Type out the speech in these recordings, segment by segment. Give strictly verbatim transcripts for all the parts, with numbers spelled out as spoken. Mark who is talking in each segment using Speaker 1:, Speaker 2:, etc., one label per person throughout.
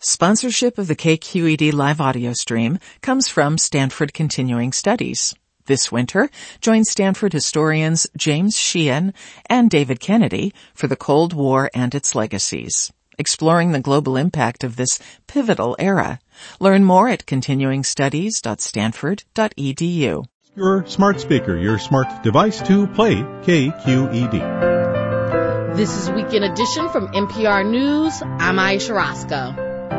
Speaker 1: Sponsorship of the K Q E D live audio stream comes from Stanford Continuing Studies. This winter, join Stanford historians James Sheehan and David Kennedy for the Cold War and its legacies, exploring the global impact of this pivotal era. Learn more at continuing studies dot stanford dot e d u.
Speaker 2: Your smart speaker, your smart device to play K Q E D.
Speaker 3: This is Weekend Edition from N P R News. I'm Aisha Roscoe.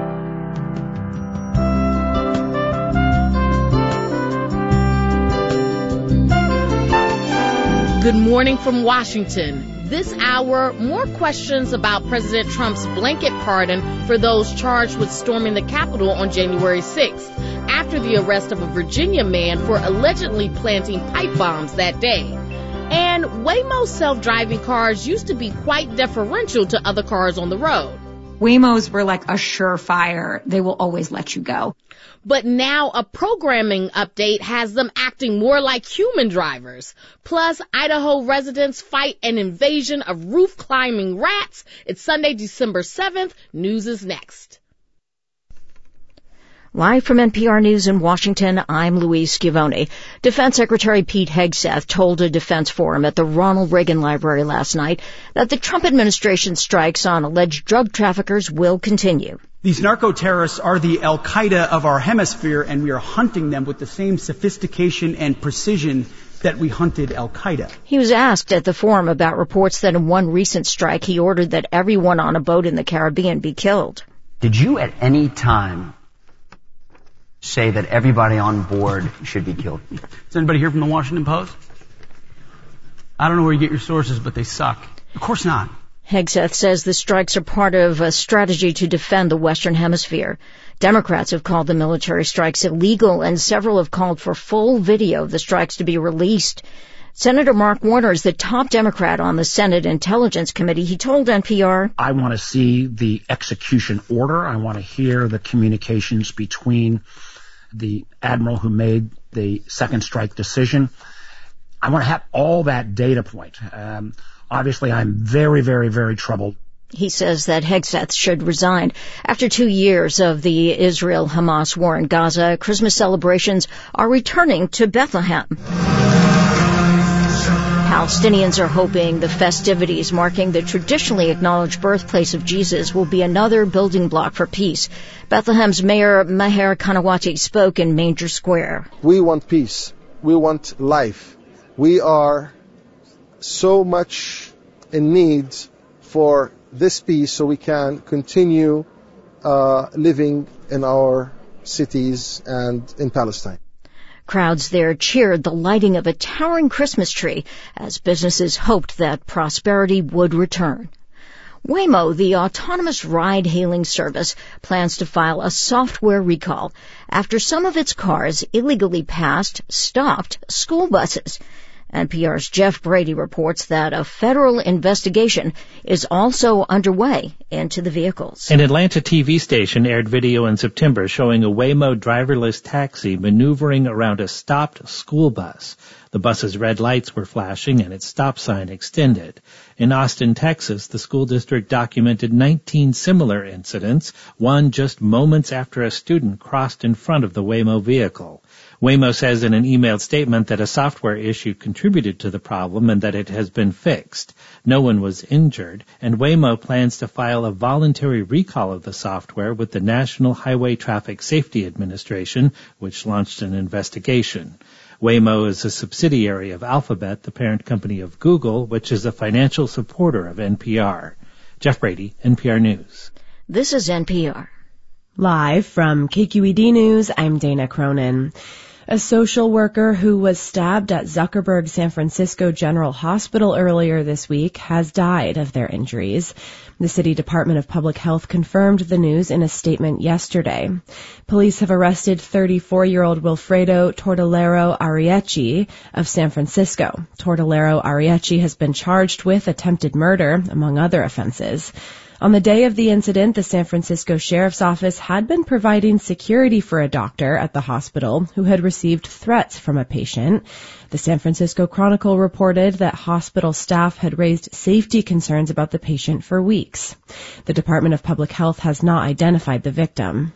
Speaker 3: Good morning from Washington. This hour, more questions about President Trump's blanket pardon for those charged with storming the Capitol on January sixth, after the arrest of a Virginia man for allegedly planting pipe bombs that day. And Waymo self-driving cars used to be quite deferential to other cars on the road.
Speaker 4: Waymos were like a surefire. They will always let you go.
Speaker 3: But now a programming update has them acting more like human drivers. Plus, Idaho residents fight an invasion of roof-climbing rats. It's Sunday, December seventh. News is next.
Speaker 5: Live from N P R News in Washington, I'm Louise Schiavone. Defense Secretary Pete Hegseth told a defense forum at the Ronald Reagan Library last night that the Trump administration strikes on alleged drug traffickers will continue.
Speaker 6: These narco-terrorists are the Al-Qaeda of our hemisphere, and we are hunting them with the same sophistication and precision that we hunted Al-Qaeda.
Speaker 5: He was asked at the forum about reports that in one recent strike he ordered that everyone on a boat in the Caribbean be killed.
Speaker 7: Did you at any time say that everybody on board should be killed?
Speaker 6: Is anybody here from the Washington Post? I don't know where you get your sources, but they suck. Of course not.
Speaker 5: Hegseth says the strikes are part of a strategy to defend the Western Hemisphere. Democrats have called the military strikes illegal, and several have called for full video of the strikes to be released. Senator Mark Warner is the top Democrat on the Senate Intelligence Committee. He told N P R,
Speaker 8: I want to see the execution order. I want to hear the communications between the admiral who made the second strike decision. I want to have all that data point. Um, obviously, I'm very, very, very troubled.
Speaker 5: He says that Hegseth should resign. After two years of the Israel-Hamas war in Gaza, Christmas celebrations are returning to Bethlehem. Palestinians are hoping the festivities marking the traditionally acknowledged birthplace of Jesus will be another building block for peace. Bethlehem's Mayor Maher Kanawati spoke in Manger Square.
Speaker 9: We want peace. We want life. We are so much in need for this peace so we can continue uh, living in our cities and in Palestine.
Speaker 5: Crowds there cheered the lighting of a towering Christmas tree as businesses hoped that prosperity would return. Waymo, the autonomous ride-hailing service, plans to file a software recall after some of its cars illegally passed, stopped school buses. N P R's Jeff Brady reports that a federal investigation is also underway into the vehicles.
Speaker 10: An Atlanta T V station aired video in September showing a Waymo driverless taxi maneuvering around a stopped school bus. The bus's red lights were flashing and its stop sign extended. In Austin, Texas, the school district documented nineteen similar incidents, one just moments after a student crossed in front of the Waymo vehicle. Waymo says in an emailed statement that a software issue contributed to the problem and that it has been fixed. No one was injured, and Waymo plans to file a voluntary recall of the software with the National Highway Traffic Safety Administration, which launched an investigation. Waymo is a subsidiary of Alphabet, the parent company of Google, which is a financial supporter of N P R. Jeff Brady, N P R News.
Speaker 5: This is N P R.
Speaker 11: Live from K Q E D News, I'm Dana Cronin. A social worker who was stabbed at Zuckerberg San Francisco General Hospital earlier this week has died of their injuries. The City Department of Public Health confirmed the news in a statement yesterday. Police have arrested thirty-four-year-old Wilfredo Tortolero Arrietty of San Francisco. Tortolero Arrietty has been charged with attempted murder, among other offenses. On the day of the incident, the San Francisco Sheriff's Office had been providing security for a doctor at the hospital who had received threats from a patient. The San Francisco Chronicle reported that hospital staff had raised safety concerns about the patient for weeks. The Department of Public Health has not identified the victim.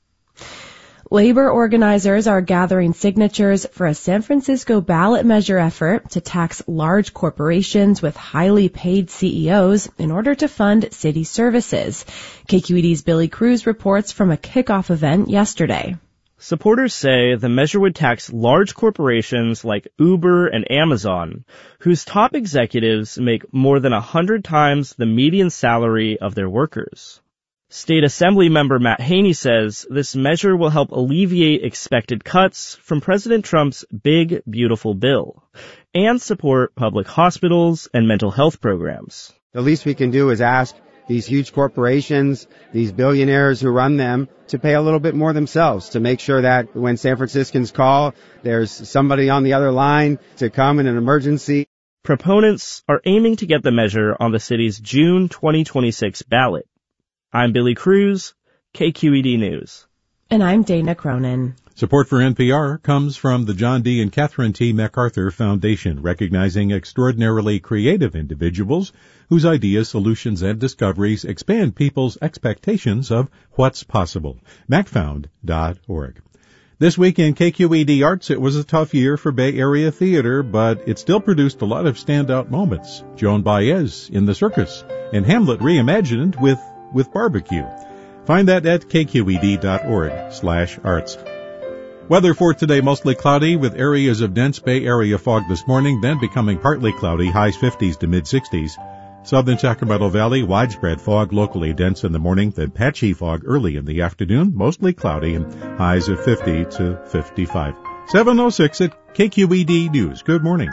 Speaker 11: Labor organizers are gathering signatures for a San Francisco ballot measure effort to tax large corporations with highly paid C E Os in order to fund city services. K Q E D's Billy Cruz reports from a kickoff event yesterday.
Speaker 12: Supporters say the measure would tax large corporations like Uber and Amazon, whose top executives make more than a hundred times the median salary of their workers. State Assembly member Matt Haney says this measure will help alleviate expected cuts from President Trump's big, beautiful bill and support public hospitals and mental health programs.
Speaker 13: The least we can do is ask these huge corporations, these billionaires who run them, to pay a little bit more themselves, to make sure that when San Franciscans call, there's somebody on the other line to come in an emergency.
Speaker 12: Proponents are aiming to get the measure on the city's June twenty twenty-six ballot. I'm Billy Cruz, K Q E D News.
Speaker 11: And I'm Dana Cronin.
Speaker 2: Support for N P R comes from the John D. and Catherine T. MacArthur Foundation, recognizing extraordinarily creative individuals whose ideas, solutions, and discoveries expand people's expectations of what's possible. macfound dot org. This week in K Q E D Arts, it was a tough year for Bay Area theater, but it still produced a lot of standout moments. Joan Baez in The Circus, and Hamlet reimagined with with barbecue. Find that at K Q E D dot org slash arts. Weather for today, mostly cloudy with areas of dense Bay Area fog this morning, then becoming partly cloudy, highs fifties to mid-sixties. Southern Sacramento Valley, widespread fog, locally dense in the morning, then patchy fog early in the afternoon, mostly cloudy, and highs of fifty to fifty-five. seven oh six at K Q E D News. Good morning.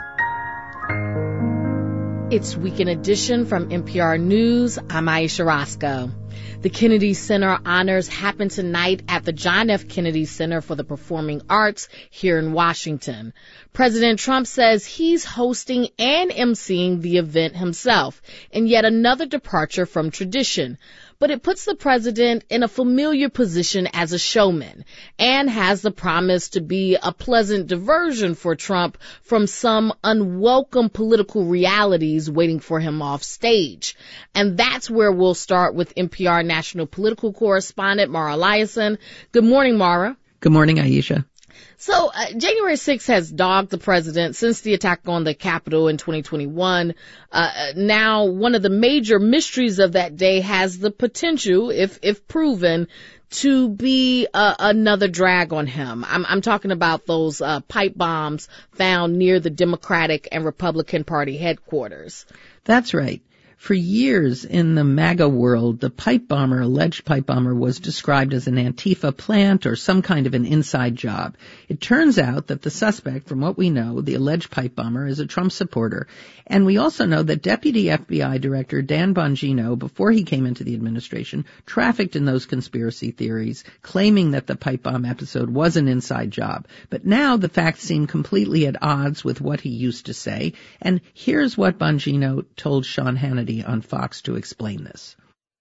Speaker 3: It's Weekend Edition from N P R News. I'm Aisha Roscoe. The Kennedy Center honors happen tonight at the John F. Kennedy Center for the Performing Arts here in Washington. President Trump says he's hosting and emceeing the event himself, in yet another departure from tradition. But it puts the president in a familiar position as a showman and has the promise to be a pleasant diversion for Trump from some unwelcome political realities waiting for him off stage. And that's where we'll start with N P R national political correspondent Mara Liasson. Good morning, Mara.
Speaker 14: Good morning, Aisha.
Speaker 3: So uh, January sixth has dogged the president since the attack on the Capitol in twenty twenty-one. Uh, now, one of the major mysteries of that day has the potential, if if proven, to be uh, another drag on him. I'm, I'm talking about those uh, pipe bombs found near the Democratic and Republican Party headquarters.
Speaker 14: That's right. For years in the MAGA world, the pipe bomber, alleged pipe bomber, was described as an Antifa plant or some kind of an inside job. It turns out that the suspect, from what we know, the alleged pipe bomber, is a Trump supporter. And we also know that Deputy F B I Director Dan Bongino, before he came into the administration, trafficked in those conspiracy theories, claiming that the pipe bomb episode was an inside job. But now the facts seem completely at odds with what he used to say. And here's what Bongino told Sean Hannity on Fox to explain this.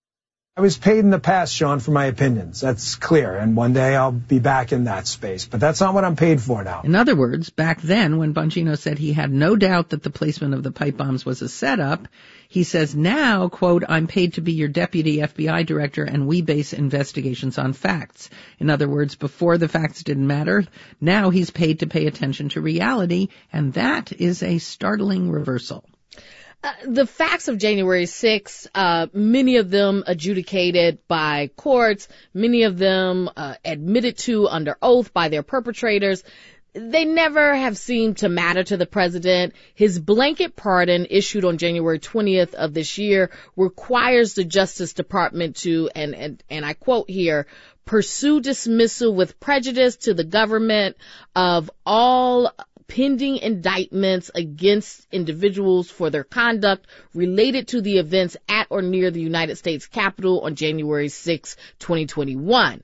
Speaker 15: I was paid in the past, Sean, for my opinions. That's clear. And one day I'll be back in that space. But that's not what I'm paid for now.
Speaker 14: In other words, back then when Bongino said he had no doubt that the placement of the pipe bombs was a setup, he says now, quote, I'm paid to be your deputy F B I director and we base investigations on facts. In other words, before the facts didn't matter, now he's paid to pay attention to reality. And that is a startling reversal.
Speaker 3: Uh, the facts of January sixth, uh, many of them adjudicated by courts, many of them uh, admitted to under oath by their perpetrators. They never have seemed to matter to the president. His blanket pardon issued on January twentieth of this year requires the Justice Department to, and, and, and I quote here, pursue dismissal with prejudice to the government of all pending indictments against individuals for their conduct related to the events at or near the United States Capitol on January sixth, twenty twenty-one.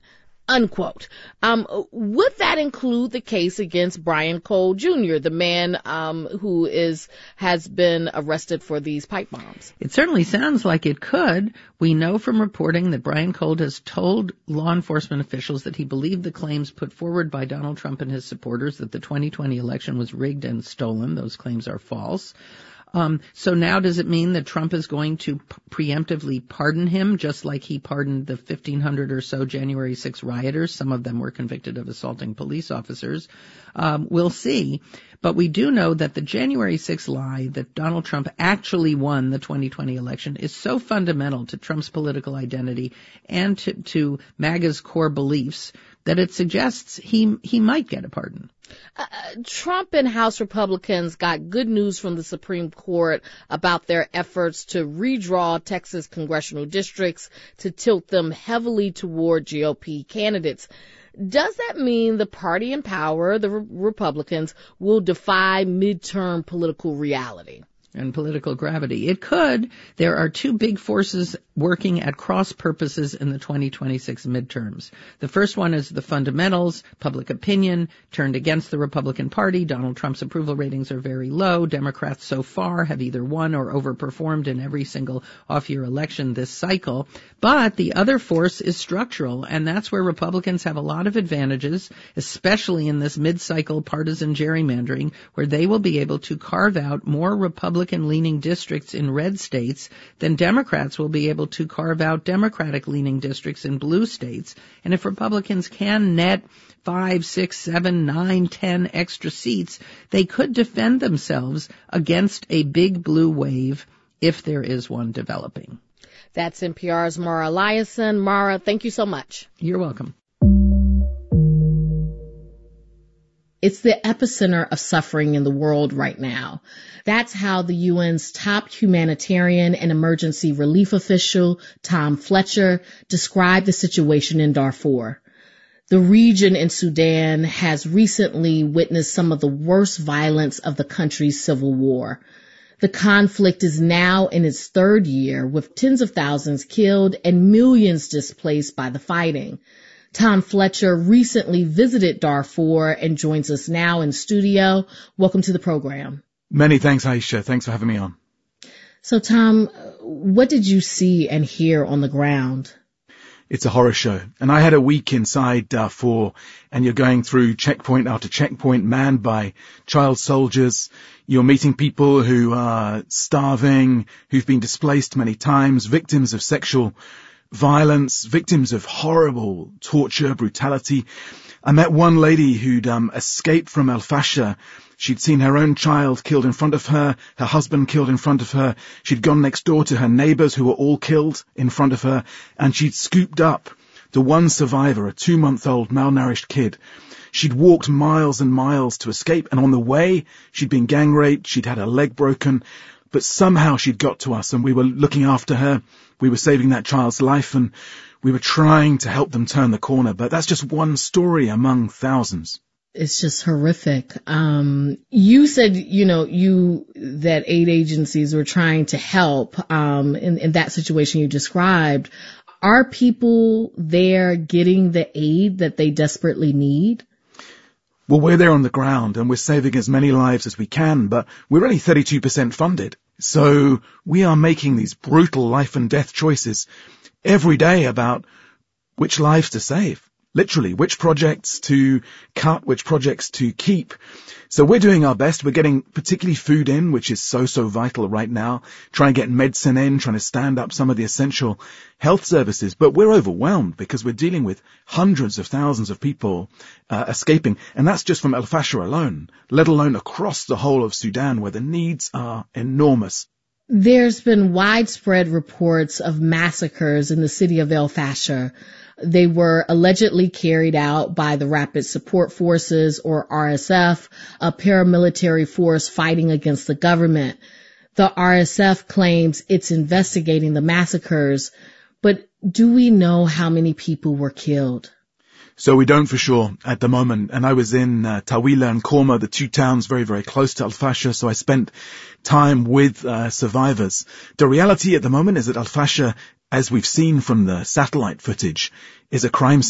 Speaker 3: unquote. Um, would that include the case against Brian Cole Junior, the man um, who is has been arrested for these pipe bombs?
Speaker 14: It certainly sounds like it could. We know from reporting that Brian Cole has told law enforcement officials that he believed the claims put forward by Donald Trump and his supporters that the twenty twenty election was rigged and stolen. Those claims are false. Um, so now does it mean that Trump is going to p- preemptively pardon him, just like he pardoned the fifteen hundred or so January sixth rioters? Some of them were convicted of assaulting police officers. Um, we'll see. But we do know that the January sixth lie that Donald Trump actually won the twenty twenty election is so fundamental to Trump's political identity and to, to MAGA's core beliefs that it suggests he he might get a pardon.
Speaker 3: Uh, Trump and House Republicans got good news from the Supreme Court about their efforts to redraw Texas congressional districts to tilt them heavily toward G O P candidates. Does that mean the party in power, the re- Republicans, will defy midterm political reality?
Speaker 14: And political gravity. It could. There are two big forces working at cross purposes in the twenty twenty-six midterms. The first one is the fundamentals, public opinion, turned against the Republican Party. Donald Trump's approval ratings are very low. Democrats so far have either won or overperformed in every single off-year election this cycle. But the other force is structural, and that's where Republicans have a lot of advantages, especially in this mid-cycle partisan gerrymandering, where they will be able to carve out more Republican Republican-leaning districts in red states, then Democrats will be able to carve out Democratic-leaning districts in blue states. And if Republicans can net five, six, seven, nine, ten extra seats, they could defend themselves against a big blue wave if there is one developing.
Speaker 3: That's N P R's Mara Liasson. Mara, thank you so much.
Speaker 14: You're welcome.
Speaker 3: It's the epicenter of suffering in the world right now. That's how the U N's top humanitarian and emergency relief official, Tom Fletcher, described the situation in Darfur. The region in Sudan has recently witnessed some of the worst violence of the country's civil war. The conflict is now in its third year, with tens of thousands killed and millions displaced by the fighting. Tom Fletcher recently visited Darfur and joins us now in studio. Welcome to the program.
Speaker 16: Many thanks, Aisha. Thanks for having me on.
Speaker 3: So, Tom, what did you see and hear on the ground?
Speaker 16: It's a horror show. And I had a week inside Darfur, and you're going through checkpoint after checkpoint manned by child soldiers. You're meeting people who are starving, who've been displaced many times, victims of sexual violence, victims of horrible torture, brutality. I met one lady who'd um, escaped from El Fasher. She'd seen her own child killed in front of her, her husband killed in front of her. She'd gone next door to her neighbors who were all killed in front of her, and she'd scooped up the one survivor, a two-month-old malnourished kid. She'd walked miles and miles to escape, and on the way, she'd been gang raped, she'd had her leg broken, but somehow she'd got to us, and we were looking after her. We were saving that child's life, and we were trying to help them turn the corner. But that's just one story among thousands.
Speaker 3: It's just horrific. Um, you said, you know, you, that aid agencies were trying to help, um, in, in that situation you described. Are people there getting the aid that they desperately need?
Speaker 16: Well, we're there on the ground and we're saving as many lives as we can, but we're only thirty-two percent funded. So we are making these brutal life and death choices every day about which lives to save. Literally, which projects to cut, which projects to keep. So we're doing our best. We're getting particularly food in, which is so, so vital right now. Trying to get medicine in, trying to stand up some of the essential health services. But we're overwhelmed because we're dealing with hundreds of thousands of people uh, escaping. And that's just from El Fasher alone, let alone across the whole of Sudan, where the needs are enormous.
Speaker 3: There's been widespread reports of massacres in the city of El Fasher. They were allegedly carried out by the Rapid Support Forces, or R S F, a paramilitary force fighting against the government. The R S F claims it's investigating the massacres, but do we know how many people were killed?
Speaker 16: So we don't for sure at the moment. And I was in uh, Tawila and Korma, the two towns very, very close to El Fasher, so I spent time with uh, survivors. The reality at the moment is that El Fasher, as we've seen from the satellite footage, is a crime scene.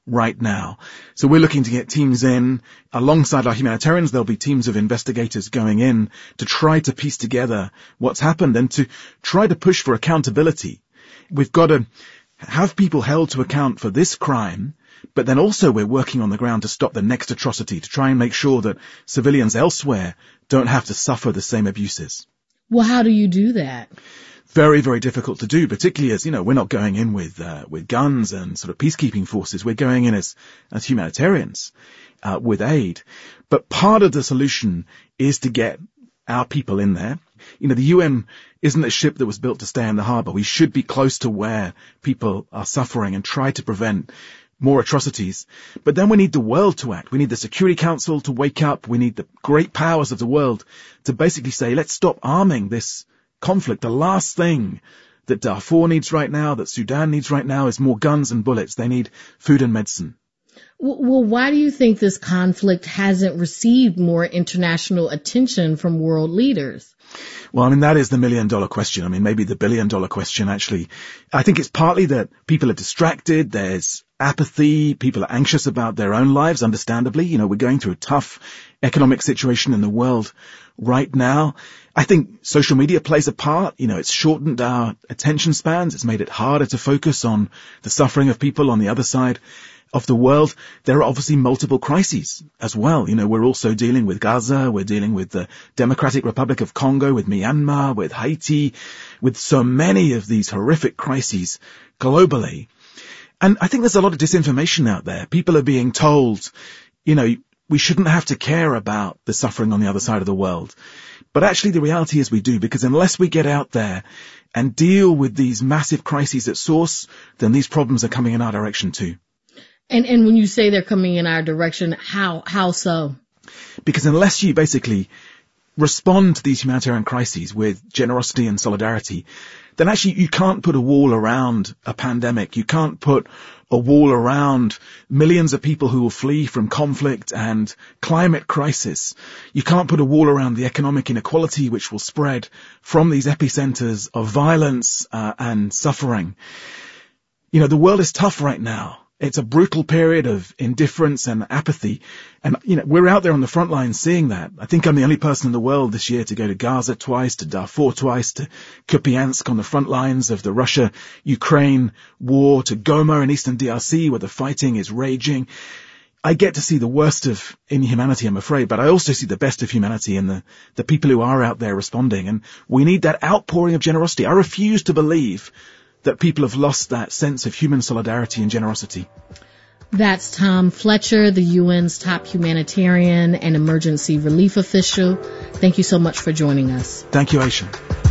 Speaker 16: right now. So we're looking to get teams in alongside our humanitarians. There'll be teams of investigators going in to try to piece together what's happened and to try to push for accountability. We've got to have people held to account for this crime, but then also we're working on the ground to stop the next atrocity, to try and make sure that civilians elsewhere don't have to suffer the same abuses.
Speaker 3: Well, how do you do that?
Speaker 16: Very, very difficult to do, particularly as, you know, we're not going in with, uh, with guns and sort of peacekeeping forces. We're going in as, as humanitarians, uh, with aid. But part of the solution is to get our people in there. You know, the U N isn't a ship that was built to stay in the harbor. We should be close to where people are suffering and try to prevent more atrocities. But then we need the world to act. We need the Security Council to wake up. We need the great powers of the world to basically say, let's stop arming this conflict. The last thing that Darfur needs right now, that Sudan needs right now, is more guns and bullets. They need food and medicine.
Speaker 3: Well, why do you think this conflict hasn't received more international attention from world leaders?
Speaker 16: Well, I mean, that is the million dollar question. I mean, maybe the billion dollar question, actually. I think it's partly that people are distracted. There's apathy. People are anxious about their own lives, understandably. You know, we're going through a tough economic situation in the world right now. I think social media plays a part. You know, it's shortened our attention spans. It's made it harder to focus on the suffering of people on the other side of the world. There are obviously multiple crises as well. You know, we're also dealing with Gaza. We're dealing with the Democratic Republic of Congo, with Myanmar, with Haiti, with so many of these horrific crises globally. And I think there's a lot of disinformation out there. People are being told, you know, we shouldn't have to care about the suffering on the other side of the world. But actually the reality is we do, because unless we get out there and deal with these massive crises at source, then these problems are coming in our direction too.
Speaker 3: And and when you say they're coming in our direction, how how so?
Speaker 16: Because unless you basically respond to these humanitarian crises with generosity and solidarity, then actually you can't put a wall around a pandemic. You can't put a wall around millions of people who will flee from conflict and climate crisis. You can't put a wall around the economic inequality which will spread from these epicenters of violence uh, and suffering. You know, the world is tough right now. It's a brutal period of indifference and apathy. And, you know, we're out there on the front line seeing that. I think I'm the only person in the world this year to go to Gaza twice, to Darfur twice, to Kupiansk on the front lines of the Russia-Ukraine war, to Goma in eastern D R C where the fighting is raging. I get to see the worst of inhumanity, I'm afraid, but I also see the best of humanity in the, the people who are out there responding. And we need that outpouring of generosity. I refuse to believe that people have lost that sense of human solidarity and generosity.
Speaker 3: That's Tom Fletcher, the U N's top humanitarian and emergency relief official. Thank you so much for joining us.
Speaker 16: Thank you, Aisha.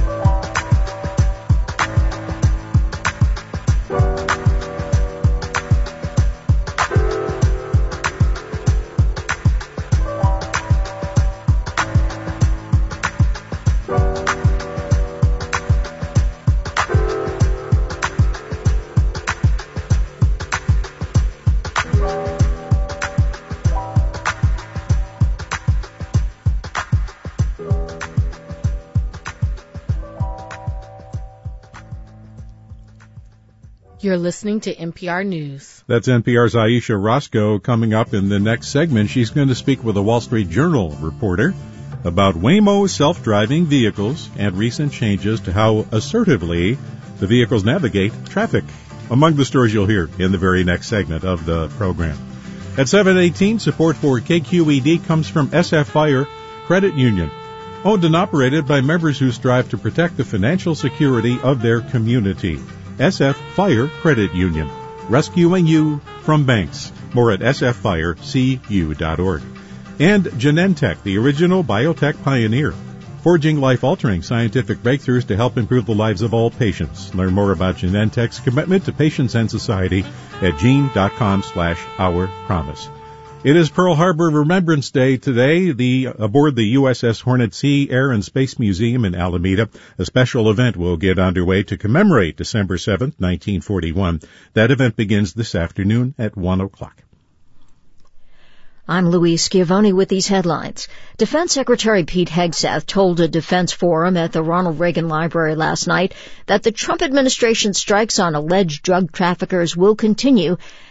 Speaker 3: You're listening to N P R News.
Speaker 2: That's N P R's Aisha Roscoe. Coming up in the next segment, she's going to speak with a Wall Street Journal reporter about Waymo self-driving vehicles and recent changes to how assertively the vehicles navigate traffic. Among the stories you'll hear in the very next segment of the program. At seven eighteen, support for K Q E D comes from S F Fire Credit Union, owned and operated by members who strive to protect the financial security of their community. S F Fire Credit Union, rescuing you from banks. More at s f fire c u dot org. And Genentech, the original biotech pioneer, forging life-altering scientific breakthroughs to help improve the lives of all patients. Learn more about Genentech's commitment to patients and society at gene.com slash our promise. It is Pearl Harbor Remembrance Day today. The aboard the U S S Hornet Sea Air and Space Museum in Alameda, a special event will get underway to commemorate December seventh, nineteen forty-one. That event begins this afternoon at one o'clock.
Speaker 5: I'm Louise Schiavone with these headlines. Defense Secretary Pete Hegseth told a defense forum at the Ronald Reagan Library last night that the Trump administration strikes on alleged drug traffickers will continue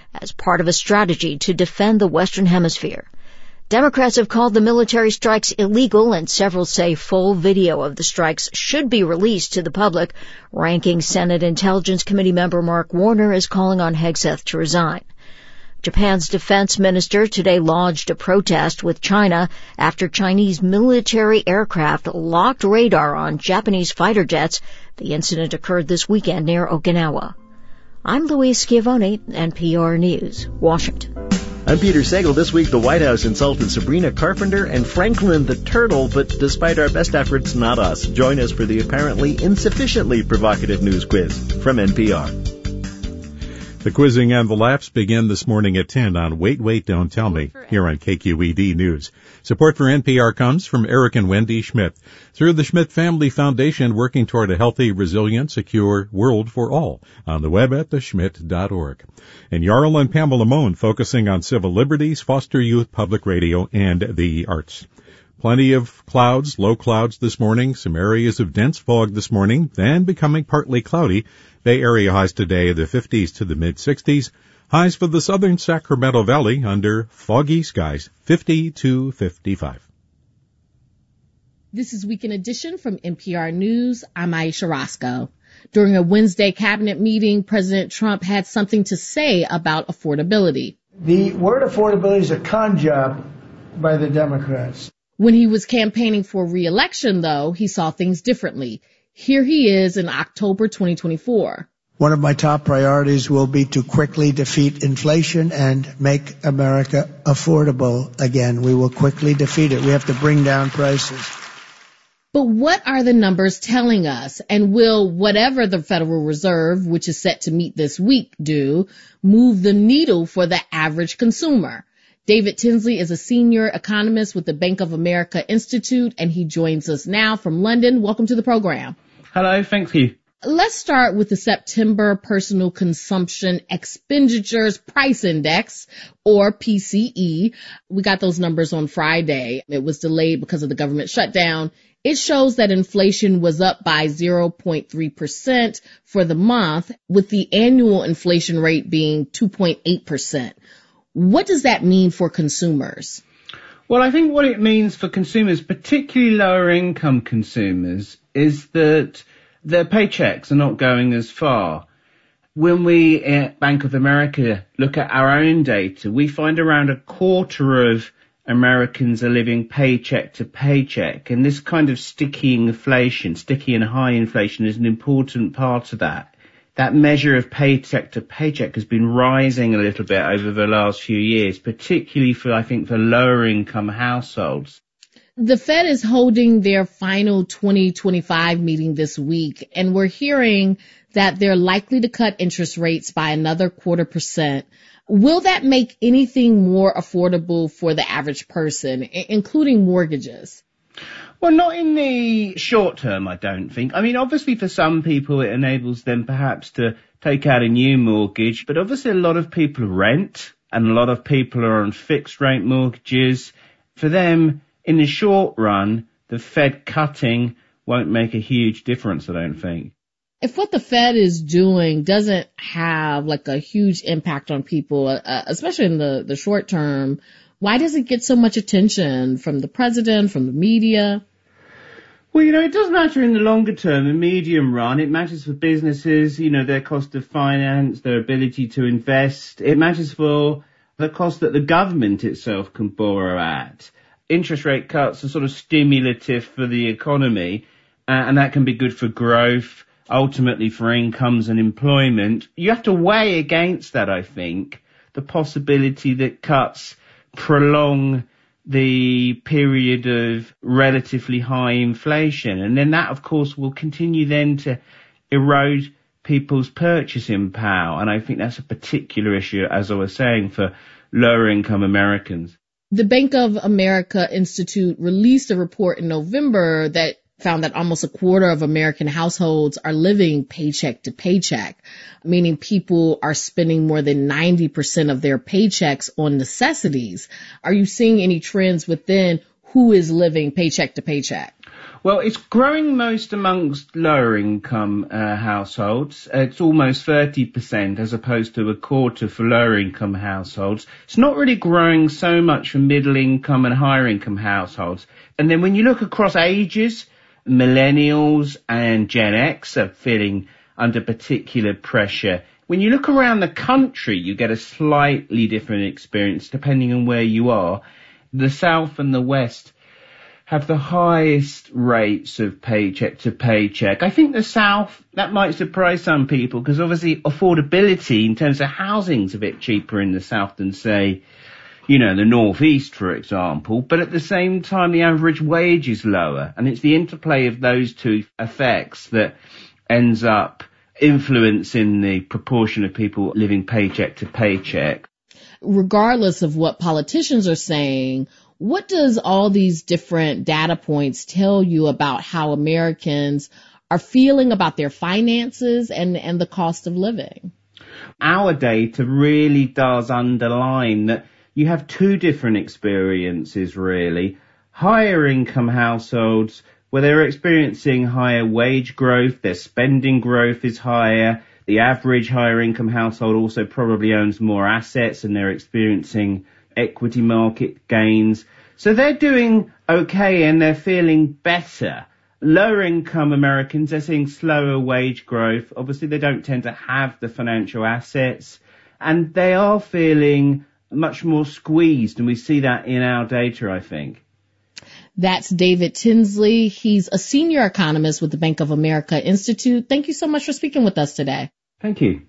Speaker 5: as part of a strategy to defend the Western Hemisphere. Democrats have called the military strikes illegal, and several say full video of the strikes should be released to the public. Ranking Senate Intelligence Committee member Mark Warner is calling on Hegseth to resign. Japan's defense minister today lodged a protest with China after Chinese military aircraft locked radar on Japanese fighter jets. The incident occurred this weekend near Okinawa. I'm Louise Schiavone, N P R News, Washington.
Speaker 17: I'm Peter Sagal. This week, the White House insulted Sabrina Carpenter and Franklin the Turtle, but despite our best efforts, not us. Join us for the apparently insufficiently provocative news quiz from N P R.
Speaker 2: The quizzing and the laughs begin this morning at ten on Wait, Wait, Don't Tell Me, here on K Q E D News. Support for N P R comes from Eric and Wendy Schmidt, through the Schmidt Family Foundation, working toward a healthy, resilient, secure world for all, on the web at the schmidt dot org. And Jarl and Pamela Mohn, focusing on civil liberties, foster youth, public radio, and the arts. Plenty of clouds, low clouds this morning, some areas of dense fog this morning, then becoming partly cloudy. Bay Area highs today, the fifties to the mid-sixties. Highs for the southern Sacramento Valley under foggy skies, fifty to fifty-five.
Speaker 3: This is Weekend Edition from N P R News. I'm Aisha Roscoe. During a Wednesday cabinet meeting, President Trump had something to say about affordability.
Speaker 18: The word affordability is a con job by the Democrats.
Speaker 3: When he was campaigning for re-election, though, he saw things differently. Here he is in October twenty twenty-four.
Speaker 18: One of my top priorities will be to quickly defeat inflation and make America affordable again. We will quickly defeat it. We have to bring down prices.
Speaker 3: But what are the numbers telling us? And will whatever the Federal Reserve, which is set to meet this week, do, move the needle for the average consumer? David Tinsley is a senior economist with the Bank of America Institute, and he joins us now from London. Welcome to the program.
Speaker 19: Hello, thank you.
Speaker 3: Let's start with the September Personal Consumption Expenditures Price Index, or P C E. We got those numbers on Friday. It was delayed because of the government shutdown. It shows that inflation was up by zero point three percent for the month, with the annual inflation rate being two point eight percent. What does that mean for consumers?
Speaker 19: Well, I think what it means for consumers, particularly lower income consumers, is that their paychecks are not going as far. When we at Bank of America look at our own data, we find around a quarter of Americans are living paycheck to paycheck. And this kind of sticky inflation, sticky and high inflation, is an important part of that. That measure of paycheck to paycheck has been rising a little bit over the last few years, particularly for, I think, for lower income households.
Speaker 3: The Fed is holding their final twenty twenty-five meeting this week, and we're hearing that they're likely to cut interest rates by another quarter percent. Will that make anything more affordable for the average person, including mortgages?
Speaker 19: Well, not in the short term, I don't think. I mean, obviously for some people it enables them perhaps to take out a new mortgage, but obviously a lot of people rent and a lot of people are on fixed rate mortgages. For them, in the short run, the Fed cutting won't make a huge difference, I don't think.
Speaker 3: If what the Fed is doing doesn't have like a huge impact on people, uh, especially in the, the short term, why does it get so much attention from the president, from the media?
Speaker 19: Well, you know, it does matter in the longer term, the medium run. It matters for businesses, you know, their cost of finance, their ability to invest. It matters for the cost that the government itself can borrow at. Interest rate cuts are sort of stimulative for the economy, uh, and that can be good for growth, ultimately for incomes and employment. You have to weigh against that, I think, the possibility that cuts prolong the period of relatively high inflation. And then that, of course, will continue then to erode people's purchasing power. And I think that's a particular issue, as I was saying, for lower income Americans.
Speaker 3: The Bank of America Institute released a report in November that found that almost a quarter of American households are living paycheck to paycheck, meaning people are spending more than ninety percent of their paychecks on necessities. Are you seeing any trends within who is living paycheck to paycheck?
Speaker 19: Well, it's growing most amongst lower income uh, households. Uh, it's almost thirty percent as opposed to a quarter for lower income households. It's not really growing so much for middle income and higher income households. And then when you look across ages, millennials and Gen X are feeling under particular pressure. When you look around the country, you get a slightly different experience depending on where you are. The South and the West have the highest rates of paycheck to paycheck. I think the South, that might surprise some people because obviously affordability in terms of housing is a bit cheaper in the South than, say, you know, the Northeast, for example. But at the same time, the average wage is lower. And it's the interplay of those two effects that ends up influencing the proportion of people living paycheck to paycheck.
Speaker 3: Regardless of what politicians are saying, what does all these different data points tell you about how Americans are feeling about their finances and, and the cost of living?
Speaker 19: Our data really does underline that you have two different experiences, really. Higher income households, where they're experiencing higher wage growth, their spending growth is higher. The average higher income household also probably owns more assets and they're experiencing equity market gains. So they're doing okay and they're feeling better. Lower income Americans, they're seeing slower wage growth. Obviously, they don't tend to have the financial assets and they are feeling much more squeezed. And we see that in our data, I think.
Speaker 3: That's David Tinsley. He's a senior economist with the Bank of America Institute. Thank you so much for speaking with us today.
Speaker 19: Thank you.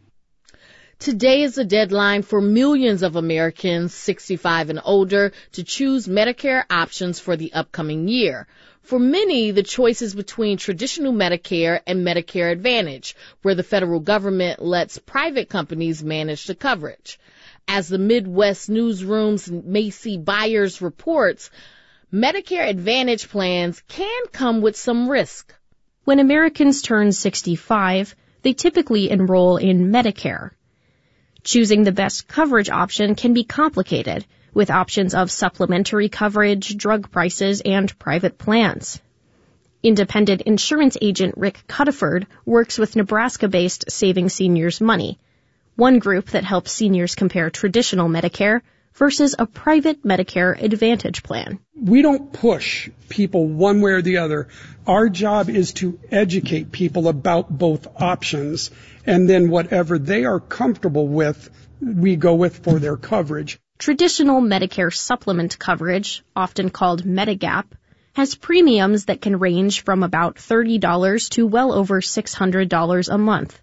Speaker 3: Today is the deadline for millions of Americans sixty-five and older to choose Medicare options for the upcoming year. For many, the choice is between traditional Medicare and Medicare Advantage, where the federal government lets private companies manage the coverage. As the Midwest Newsroom's Macy Byers reports, Medicare Advantage plans can come with some risk.
Speaker 20: When Americans turn sixty-five, they typically enroll in Medicare. Choosing the best coverage option can be complicated, with options of supplementary coverage, drug prices, and private plans. Independent insurance agent Rick Cuttaford works with Nebraska-based Saving Seniors Money, one group that helps seniors compare traditional Medicare versus a private Medicare Advantage plan.
Speaker 21: We don't push people one way or the other. Our job is to educate people about both options, and then whatever they are comfortable with, we go with for their coverage.
Speaker 20: Traditional Medicare supplement coverage, often called Medigap, has premiums that can range from about thirty dollars to well over six hundred dollars a month.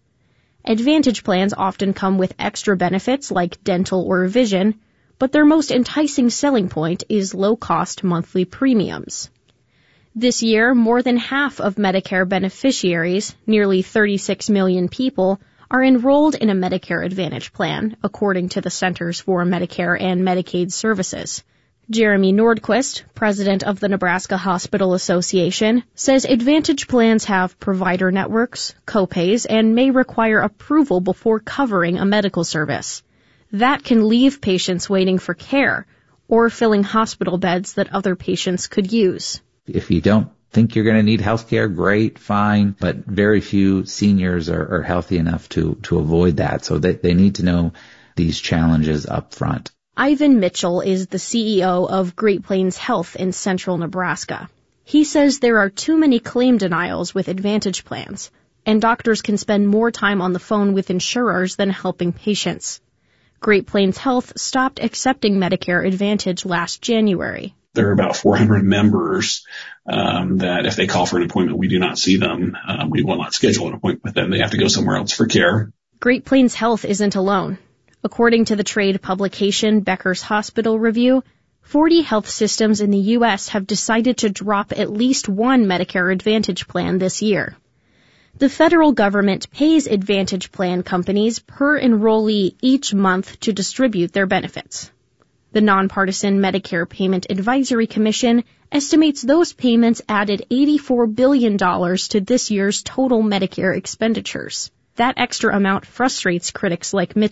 Speaker 20: Advantage plans often come with extra benefits like dental or vision, but their most enticing selling point is low-cost monthly premiums. This year, more than half of Medicare beneficiaries, nearly thirty-six million people, are enrolled in a Medicare Advantage plan, according to the Centers for Medicare and Medicaid Services. Jeremy Nordquist, president of the Nebraska Hospital Association, says Advantage plans have provider networks, copays, and may require approval before covering a medical service. That can leave patients waiting for care or filling hospital beds that other patients could use.
Speaker 22: If you don't think you're going to need health care, great, fine, but very few seniors are, are healthy enough to, to avoid that, so they, they need to know these challenges up front.
Speaker 20: Ivan Mitchell is the C E O of Great Plains Health in central Nebraska. He says there are too many claim denials with Advantage plans, and doctors can spend more time on the phone with insurers than helping patients. Great Plains Health stopped accepting Medicare Advantage last January.
Speaker 23: There are about four hundred members um, that if they call for an appointment, we do not see them. Um, we will not schedule an appointment with them. They have to go somewhere else for care.
Speaker 20: Great Plains Health isn't alone. According to the trade publication Becker's Hospital Review, forty health systems in the U S have decided to drop at least one Medicare Advantage plan this year. The federal government pays Advantage plan companies per enrollee each month to distribute their benefits. The nonpartisan Medicare Payment Advisory Commission estimates those payments added eighty-four billion dollars to this year's total Medicare expenditures. That extra amount frustrates critics like Mitchell.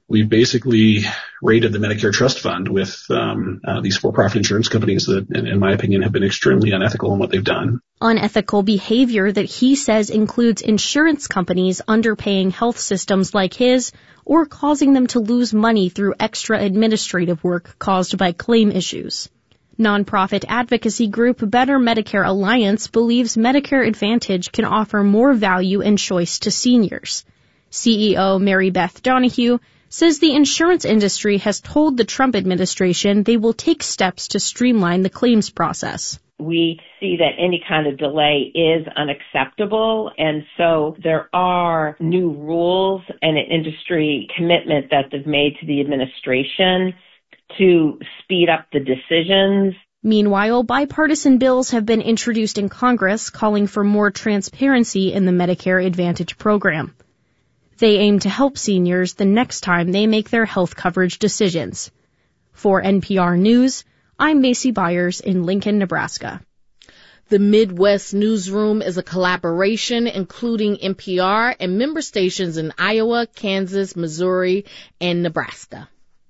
Speaker 23: We basically raided the Medicare Trust Fund with um, uh, these for-profit insurance companies that, in, in my opinion, have been extremely unethical in what they've done.
Speaker 20: Unethical behavior that he says includes insurance companies underpaying health systems like his or causing them to lose money through extra administrative work caused by claim issues. Nonprofit advocacy group Better Medicare Alliance believes Medicare Advantage can offer more value and choice to seniors. C E O Mary Beth Donahue says the insurance industry has told the Trump administration they will take steps to streamline the claims process.
Speaker 1: We see that any kind of delay is unacceptable, and so there are new rules and an industry commitment that they've made to the administration to speed up the decisions.
Speaker 20: Meanwhile, bipartisan bills have been introduced in Congress calling for more transparency in the Medicare Advantage program. They aim to help seniors the next time they make their health coverage decisions. For N P R News, I'm Macy Byers in Lincoln, Nebraska.
Speaker 3: The Midwest Newsroom is a collaboration including N P R and member stations in Iowa, Kansas, Missouri, and Nebraska.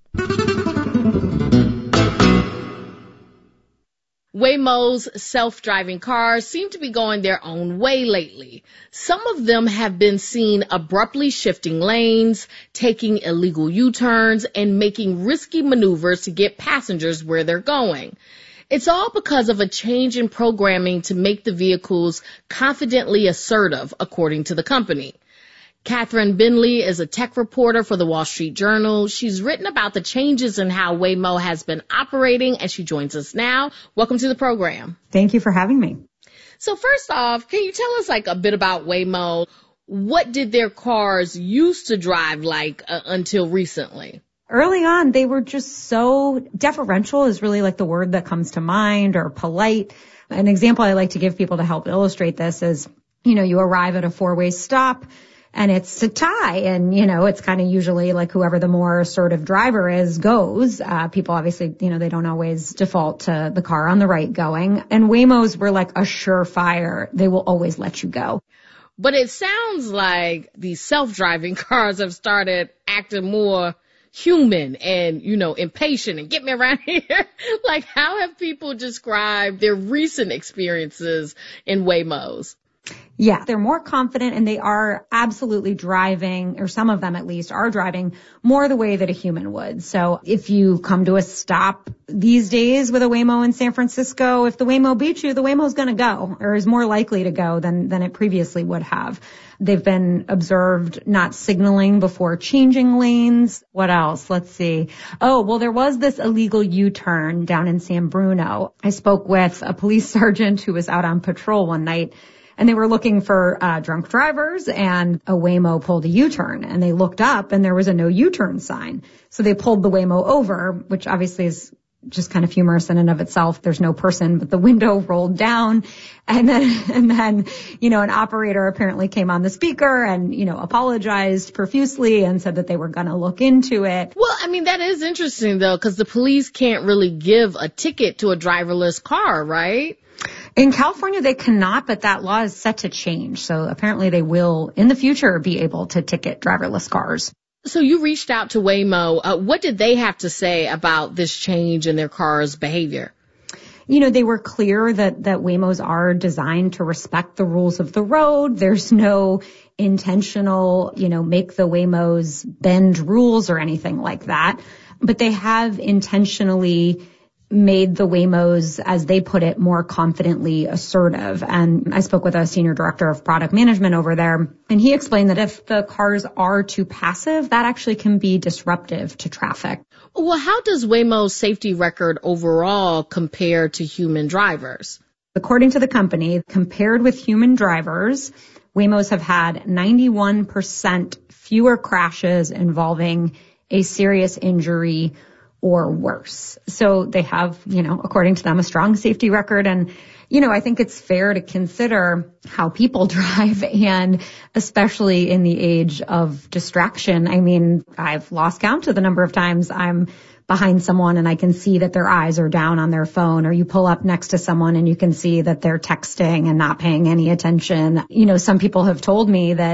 Speaker 3: Waymo's self-driving cars seem to be going their own way lately. Some of them have been seen abruptly shifting lanes, taking illegal U-turns, and making risky maneuvers to get passengers where they're going. It's all because of a change in programming to make the vehicles confidently assertive, according to the company. Catherine Bentley is a tech reporter for the Wall Street Journal. She's written about the changes in how Waymo has been operating, and she joins us now. Welcome to the program.
Speaker 4: Thank you for having me.
Speaker 3: So first off, can you tell us like a bit about Waymo? What did their cars used to drive like uh, until recently?
Speaker 4: Early on, they were just so deferential is really like the word that comes to mind, or polite. An example I like to give people to help illustrate this is, you know, you arrive at a four-way stop, and it's a tie, and, you know, it's kind of usually like whoever the more assertive driver is goes. Uh, people obviously, you know, they don't always default to the car on the right going. And Waymos were like a surefire. They will always let you go.
Speaker 3: But it sounds like these self-driving cars have started acting more human and, you know, impatient and get me around here. Like, how have people described their recent experiences in Waymos?
Speaker 4: Yeah, they're more confident, and they are absolutely driving, or some of them at least are driving more the way that a human would. So if you come to a stop these days with a Waymo in San Francisco, if the Waymo beats you, the Waymo's going to go, or is more likely to go than, than it previously would have. They've been observed not signaling before changing lanes. What else? Let's see. Oh, well, there was this illegal U-turn down in San Bruno. I spoke with a police sergeant who was out on patrol one night, and they were looking for uh, drunk drivers, and a Waymo pulled a U-turn, and they looked up and there was a no U-turn sign. So they pulled the Waymo over, which obviously is just kind of humorous in and of itself. There's no person, but the window rolled down, and then, and then, you know, an operator apparently came on the speaker and, you know, apologized profusely and said that they were going to look into it.
Speaker 3: Well, I mean, that is interesting though, because the police can't really give a ticket to a driverless car, right?
Speaker 4: In California, they cannot, but that law is set to change. So apparently they will, in the future, be able to ticket driverless cars.
Speaker 3: So you reached out to Waymo. Uh, what did they have to say about this change in their cars' behavior?
Speaker 4: You know, they were clear that, that Waymos are designed to respect the rules of the road. There's no intentional, you know, make the Waymos bend rules or anything like that. But they have intentionally made the Waymos, as they put it, more confidently assertive. And I spoke with a senior director of product management over there, and he explained that if the cars are too passive, that actually can be disruptive to traffic.
Speaker 3: Well, how does Waymo's safety record overall compare to human drivers?
Speaker 4: According to the company, compared with human drivers, Waymos have had ninety-one percent fewer crashes involving a serious injury or worse. So they have, you know, according to them, a strong safety record. And, you know, I think it's fair to consider how people drive, and especially in the age of distraction. I mean, I've lost count to the number of times I'm behind someone and I can see that their eyes are down on their phone, or you pull up next to someone and you can see that they're texting and not paying any attention. You know, some people have told me that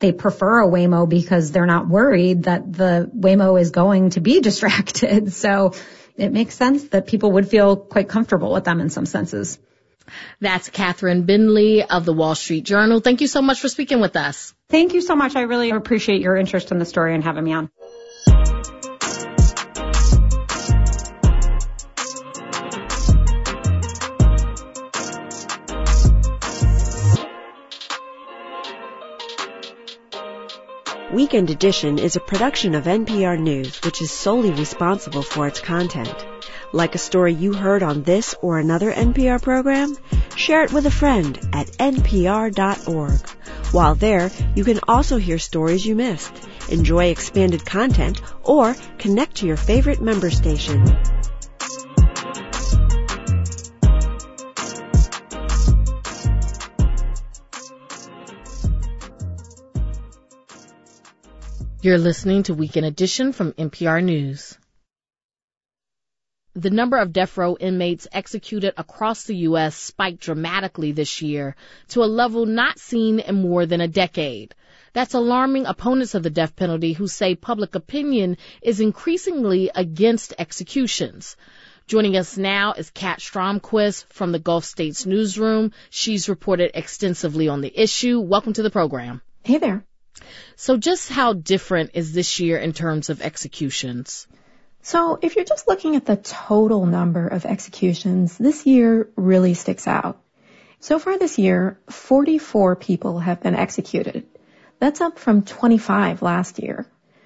Speaker 4: they prefer a Waymo because they're not worried that the Waymo is going to be distracted. So it makes sense that people would feel quite comfortable with them in some senses.
Speaker 3: That's Catherine Bindley of the Wall Street Journal. Thank you so much for speaking with us.
Speaker 4: Thank you so much. I really appreciate your interest in the story and having me on.
Speaker 6: Weekend Edition is a production of N P R News, which is solely responsible for its content. Like a story you heard on this or another N P R program? Share it with a friend at N P R dot org. While there, you can also hear stories you missed, enjoy expanded content, or connect to your favorite member station.
Speaker 3: You're listening to Weekend Edition from N P R News. The number of death row inmates executed across the U S spiked dramatically this year to a level not seen in more than a decade. That's alarming opponents of the death penalty who say public opinion is increasingly against executions. Joining us now is Kat Stromquist from the Gulf States Newsroom. She's reported extensively on the issue. Welcome to the program.
Speaker 7: Hey there.
Speaker 3: So just how different is this year in terms of executions?
Speaker 7: So if you're just looking at the total number of executions, this year really sticks out. So far this year, forty-four people have been executed. That's up from twenty-five last year.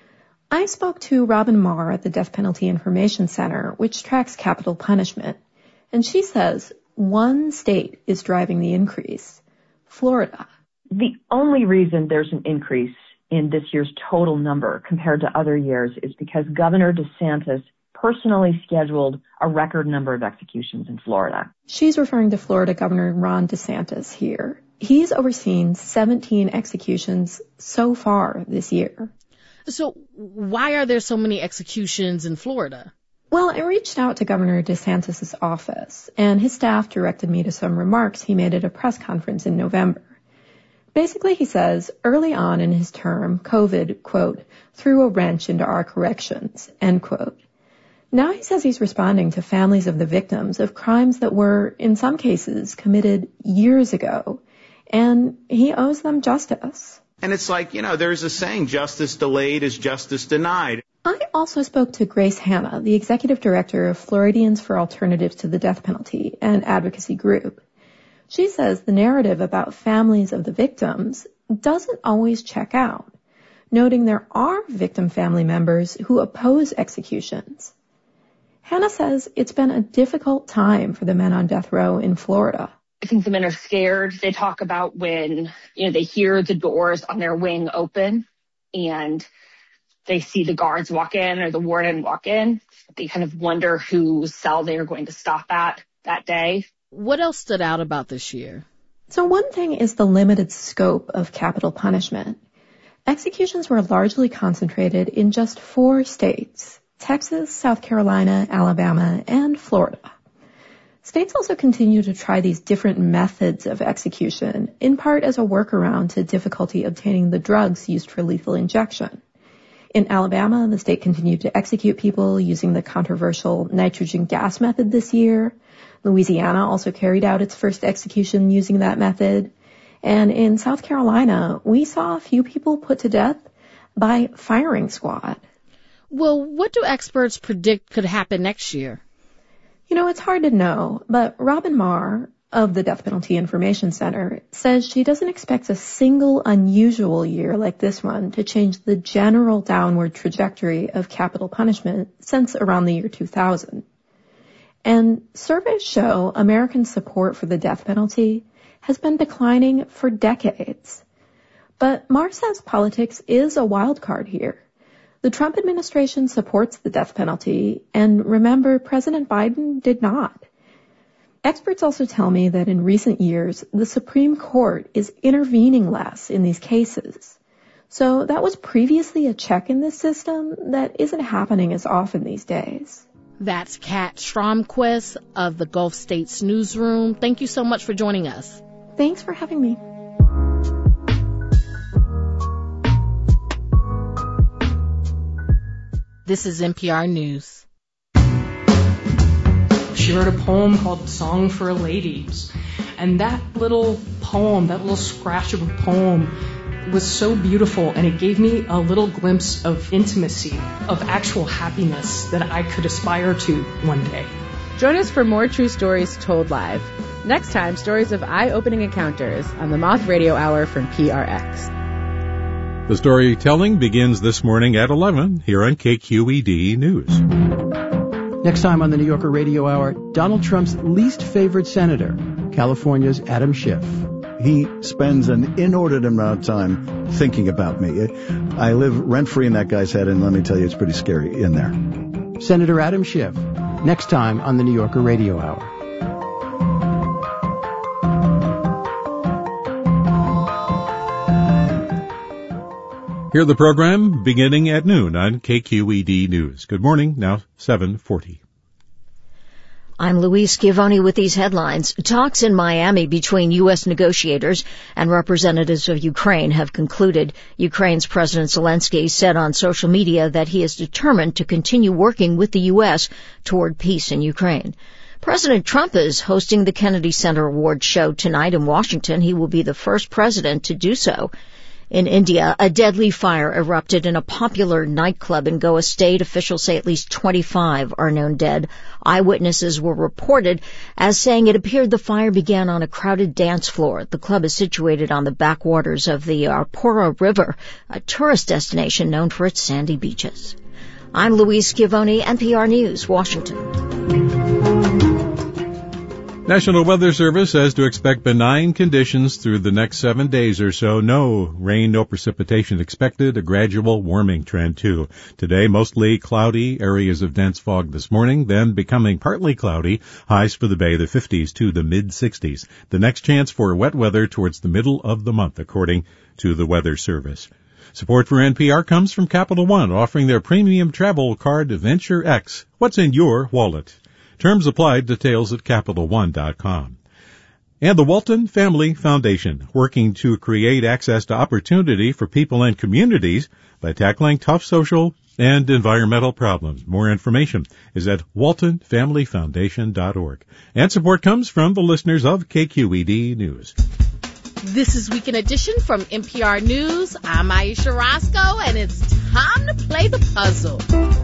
Speaker 7: I spoke to Robin Marr at the Death Penalty Information Center, which tracks capital punishment, and she says one state is driving the increase, Florida.
Speaker 8: The only reason there's an increase in this year's total number compared to other years is because Governor DeSantis personally scheduled a record number of executions in Florida.
Speaker 7: She's referring to Florida Governor Ron DeSantis here. He's overseen seventeen executions so far this year.
Speaker 3: So why are there so many executions in Florida?
Speaker 7: Well, I reached out to Governor DeSantis' office, and his staff directed me to some remarks he made at a press conference in November. Basically, he says, early on in his term, COVID, quote, threw a wrench into our corrections, end quote. Now he says he's responding to families of the victims of crimes that were, in some cases, committed years ago, and he owes them justice.
Speaker 24: And it's like, you know, there's a saying, justice delayed is justice denied.
Speaker 7: I also spoke to Grace Hanna, the executive director of Floridians for Alternatives to the Death Penalty, an advocacy group. She says the narrative about families of the victims doesn't always check out, noting there are victim family members who oppose executions. Hannah says it's been a difficult time for the men on death row in Florida.
Speaker 25: I think the men are scared. They talk about when, you know, they hear the doors on their wing open and they see the guards walk in or the warden walk in. They kind of wonder whose cell they are going to stop at that day.
Speaker 3: What else stood out about this year?
Speaker 7: So one thing is the limited scope of capital punishment. Executions were largely concentrated in just four states: Texas, South Carolina, Alabama, and Florida. States also continue to try these different methods of execution, in part as a workaround to difficulty obtaining the drugs used for lethal injection. In Alabama, the state continued to execute people using the controversial nitrogen gas method this year. Louisiana also carried out its first execution using that method. And in South Carolina, we saw a few people put to death by firing squad.
Speaker 3: Well, what do experts predict could happen next year?
Speaker 7: You know, it's hard to know, but Robin Marr of the Death Penalty Information Center says she doesn't expect a single unusual year like this one to change the general downward trajectory of capital punishment since around the year two thousand. And surveys show American support for the death penalty has been declining for decades. But Marr says politics is a wild card here. The Trump administration supports the death penalty, and remember, President Biden did not. Experts also tell me that in recent years, the Supreme Court is intervening less in these cases. So that was previously a check in this system that isn't happening as often these days.
Speaker 3: That's Kat Stromquist of the Gulf States Newsroom. Thank you so much for joining us.
Speaker 7: Thanks for having me.
Speaker 3: This is N P R News.
Speaker 9: She wrote a poem called Song for a Lady. And that little poem, that little scratch of a poem was so beautiful, and it gave me a little glimpse of intimacy, of actual happiness that I could aspire to one day.
Speaker 10: Join us for more true stories told live. Next time, stories of eye-opening encounters on the Moth Radio Hour from P R X.
Speaker 2: The storytelling begins this morning at eleven here on K Q E D News.
Speaker 11: Next time on the New Yorker Radio Hour, Donald Trump's least favorite senator, California's Adam Schiff.
Speaker 12: He spends an inordinate amount of time thinking about me. I live rent-free in that guy's head, and let me tell you, it's pretty scary in there.
Speaker 11: Senator Adam Schiff, next time on the New Yorker Radio Hour.
Speaker 2: Hear the program beginning at noon on K Q E D News. Good morning, now seven forty.
Speaker 5: I'm Louise Schiavone with these headlines. Talks in Miami between U S negotiators and representatives of Ukraine have concluded. Ukraine's President Zelensky said on social media that he is determined to continue working with the U S toward peace in Ukraine. President Trump is hosting the Kennedy Center Awards show tonight in Washington. He will be the first president to do so. In India, a deadly fire erupted in a popular nightclub in Goa State. Officials say at least twenty-five are known dead. Eyewitnesses were reported as saying it appeared the fire began on a crowded dance floor. The club is situated on the backwaters of the Arpura River, a tourist destination known for its sandy beaches. I'm Louise Schiavone, N P R News, Washington.
Speaker 2: National Weather Service says to expect benign conditions through the next seven days or so. No rain, no precipitation expected. A gradual warming trend, too. Today, mostly cloudy, areas of dense fog this morning, then becoming partly cloudy. Highs for the Bay, the fifties to the mid-sixties. The next chance for wet weather towards the middle of the month, according to the Weather Service. Support for N P R comes from Capital One, offering their premium travel card Venture X. What's in your wallet? Terms applied. Details at Capital One dot com. And the Walton Family Foundation, working to create access to opportunity for people and communities by tackling tough social and environmental problems. More information is at Walton Family Foundation dot org. And support comes from the listeners of K Q E D News.
Speaker 3: This is Weekend Edition from N P R News. I'm Aisha Roscoe, and it's time to play the puzzle.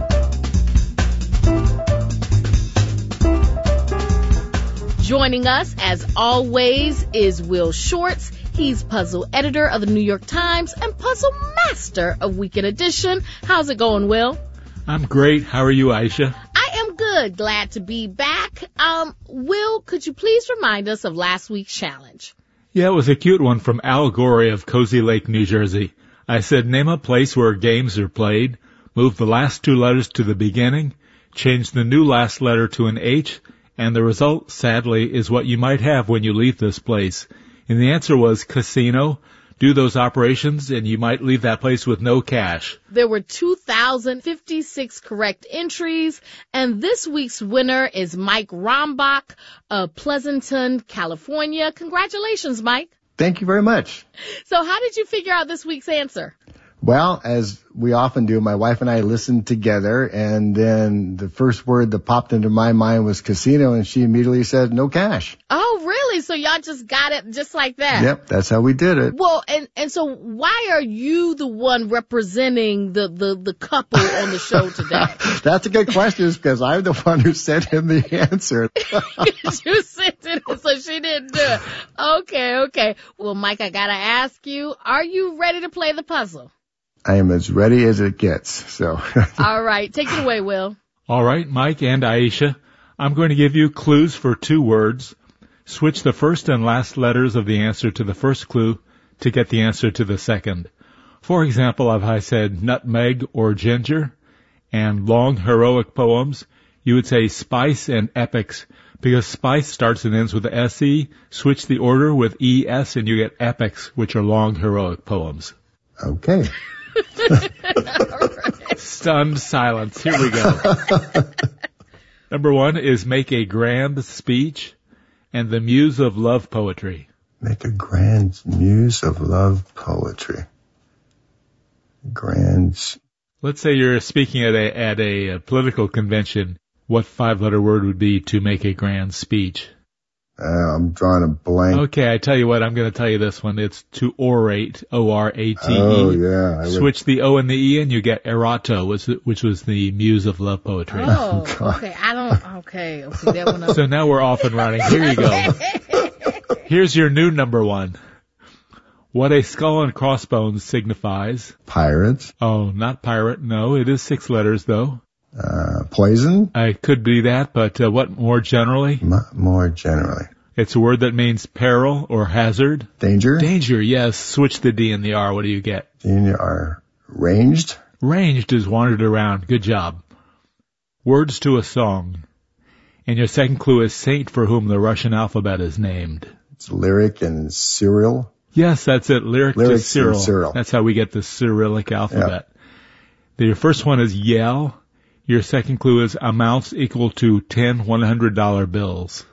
Speaker 3: Joining us, as always, is Will Shortz. He's puzzle editor of the New York Times and puzzle master of Weekend Edition. How's it going, Will?
Speaker 13: I'm great. How are you, Aisha?
Speaker 3: I am good. Glad to be back. Um, Will, could you please remind us of last week's challenge?
Speaker 13: Yeah, it was a cute one from Al Gorey of Cozy Lake, New Jersey. I said, name a place where games are played, move the last two letters to the beginning, change the new last letter to an H, and the result, sadly, is what you might have when you leave this place. And the answer was casino. Do those operations, and you might leave that place with no cash.
Speaker 3: There were two thousand fifty-six correct entries, and this week's winner is Mike Rombach of Pleasanton, California. Congratulations, Mike.
Speaker 26: Thank you very much.
Speaker 3: So how did you figure out this week's answer?
Speaker 26: Well, as we often do, my wife and I listened together, and then the first word that popped into my mind was casino, and she immediately said, no cash.
Speaker 3: Oh, really? So y'all just got it just like that?
Speaker 26: Yep, that's how we did it.
Speaker 3: Well, and, and so why are you the one representing the, the, the couple on the show today?
Speaker 26: That's a good question, because I'm the one who sent him the answer.
Speaker 3: You sent it, so she didn't do it. Okay, okay. Well, Mike, I gotta ask you, are you ready to play the puzzle?
Speaker 26: I am as ready as it gets, so.
Speaker 3: All right. Take it away, Will.
Speaker 13: All right, Mike and Aisha. I'm going to give you clues for two words. Switch the first and last letters of the answer to the first clue to get the answer to the second. For example, if I said nutmeg or ginger and long heroic poems, you would say spice and epics, because spice starts and ends with the S E. Switch the order with E S and you get epics, which are long heroic poems.
Speaker 26: Okay.
Speaker 3: Right.
Speaker 13: Stunned silence. Here we go. Number one is make a grand speech and the muse of love poetry.
Speaker 26: Make a grand muse of love poetry. Grand.
Speaker 13: Let's say you're speaking at a, at a, a political convention. What five-letter word would be to make a grand speech?
Speaker 26: Uh, I'm drawing a blank.
Speaker 13: Okay, I tell you what, I'm going to tell you this one. It's to orate, O R A T E.
Speaker 26: Oh, yeah. I
Speaker 13: Switch would... the O and the E and you get erato, which, which was the muse of love poetry.
Speaker 3: Oh, okay. I don't, okay. okay that one
Speaker 13: so now we're off and running. Here you go. Here's your new number one. What a skull and crossbones signifies.
Speaker 26: Pirates.
Speaker 13: Oh, not pirate. No, it is six letters, though.
Speaker 26: Uh, poison?
Speaker 13: I could be that, but uh, what more generally?
Speaker 26: M- more generally.
Speaker 13: It's a word that means peril or hazard.
Speaker 26: Danger?
Speaker 13: Danger, yes. Switch the D and the R. What do you get?
Speaker 26: D and the R. Ranged?
Speaker 13: Ranged is wandered around. Good job. Words to a song. And your second clue is saint for whom the Russian alphabet is named.
Speaker 26: It's lyric and Cyril?
Speaker 13: Yes, that's it. Lyric
Speaker 26: Lyrics
Speaker 13: to Cyril.
Speaker 26: Cyril.
Speaker 13: That's how we get the Cyrillic alphabet. Yep. Your first one is yell. Your second clue is amounts equal to ten one hundred dollar bills.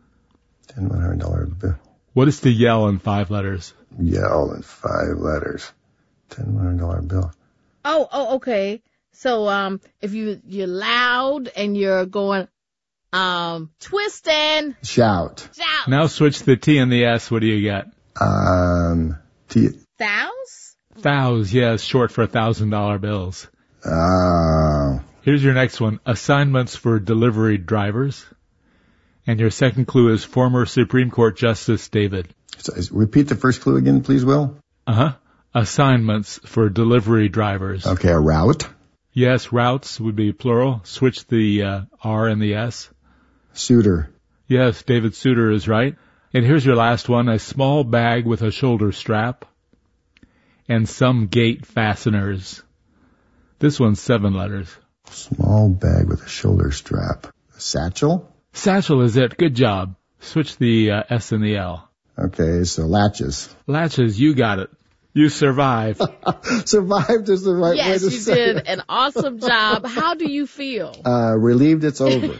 Speaker 26: ten one hundred dollar bill.
Speaker 13: What is the yell in five letters?
Speaker 26: Yell in five letters. ten one hundred dollar bill.
Speaker 3: Oh, oh, okay. So, um, if you, you're loud and you're going, um, twisting.
Speaker 26: Shout.
Speaker 3: Shout.
Speaker 13: Now switch the T and the S. What do you get?
Speaker 26: Um, T.
Speaker 3: Thous?
Speaker 13: Thous, yes, short for a thousand dollar bills.
Speaker 26: Oh.
Speaker 13: Here's your next one. Assignments for delivery drivers. And your second clue is former Supreme Court Justice David.
Speaker 26: So, repeat the first clue again, please, Will.
Speaker 13: Uh-huh. Assignments for delivery drivers.
Speaker 26: Okay, a route.
Speaker 13: Yes, routes would be plural. Switch the uh, R and the S.
Speaker 26: Suitor.
Speaker 13: Yes, David Souter is right. And here's your last one. A small bag with a shoulder strap and some gate fasteners. This one's seven letters.
Speaker 26: Small bag with a shoulder strap. A satchel?
Speaker 13: Satchel is it. Good job. Switch the uh, S and the L.
Speaker 26: Okay, so latches.
Speaker 13: Latches, you got it. You survived.
Speaker 26: Survived is the right
Speaker 3: yes,
Speaker 26: way to
Speaker 3: you
Speaker 26: say
Speaker 3: did
Speaker 26: it.
Speaker 3: an awesome job. How do you feel?
Speaker 26: Uh, relieved it's over.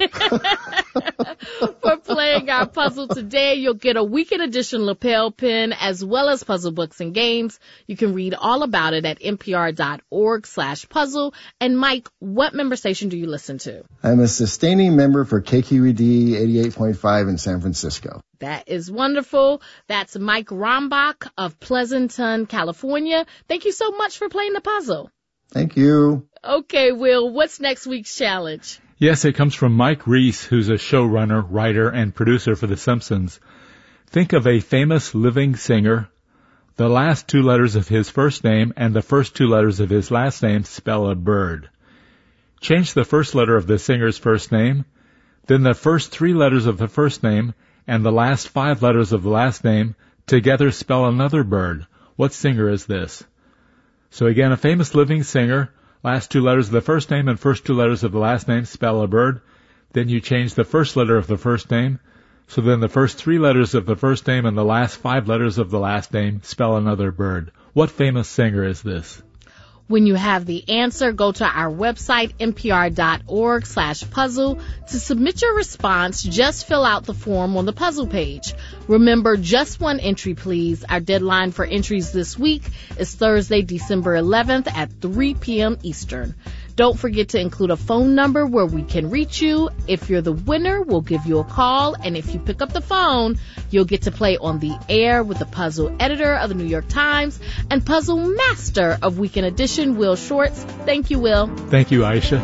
Speaker 3: For playing our puzzle today, you'll get a weekend edition lapel pin as well as puzzle books and games. You can read all about it at npr.org slash puzzle. And Mike, what member station do you listen to?
Speaker 26: I'm a sustaining member for K Q E D eighty-eight point five in San Francisco.
Speaker 3: That is wonderful. That's Mike Rombach of Pleasanton, California. Thank you so much for playing the puzzle.
Speaker 26: Thank you.
Speaker 3: Okay, Will, what's next week's challenge?
Speaker 13: Yes, it comes from Mike Reese, who's a showrunner, writer, and producer for The Simpsons. Think of a famous living singer. The last two letters of his first name and the first two letters of his last name spell a bird. Change the first letter of the singer's first name, then the first three letters of the first name and the last five letters of the last name together spell another bird. What singer is this? So again, a famous living singer, last two letters of the first name and first two letters of the last name spell a bird. Then you change the first letter of the first name. So then the first three letters of the first name and the last five letters of the last name spell another bird. What famous singer is this?
Speaker 3: When you have the answer, go to our website, npr.org slash puzzle. To submit your response, just fill out the form on the puzzle page. Remember, just one entry, please. Our deadline for entries this week is Thursday, December eleventh at three p.m. Eastern. Don't forget to include a phone number where we can reach you. If you're the winner, we'll give you a call. And if you pick up the phone, you'll get to play on the air with the puzzle editor of the New York Times and puzzle master of Weekend Edition, Will Shortz. Thank you, Will.
Speaker 13: Thank you, Aisha.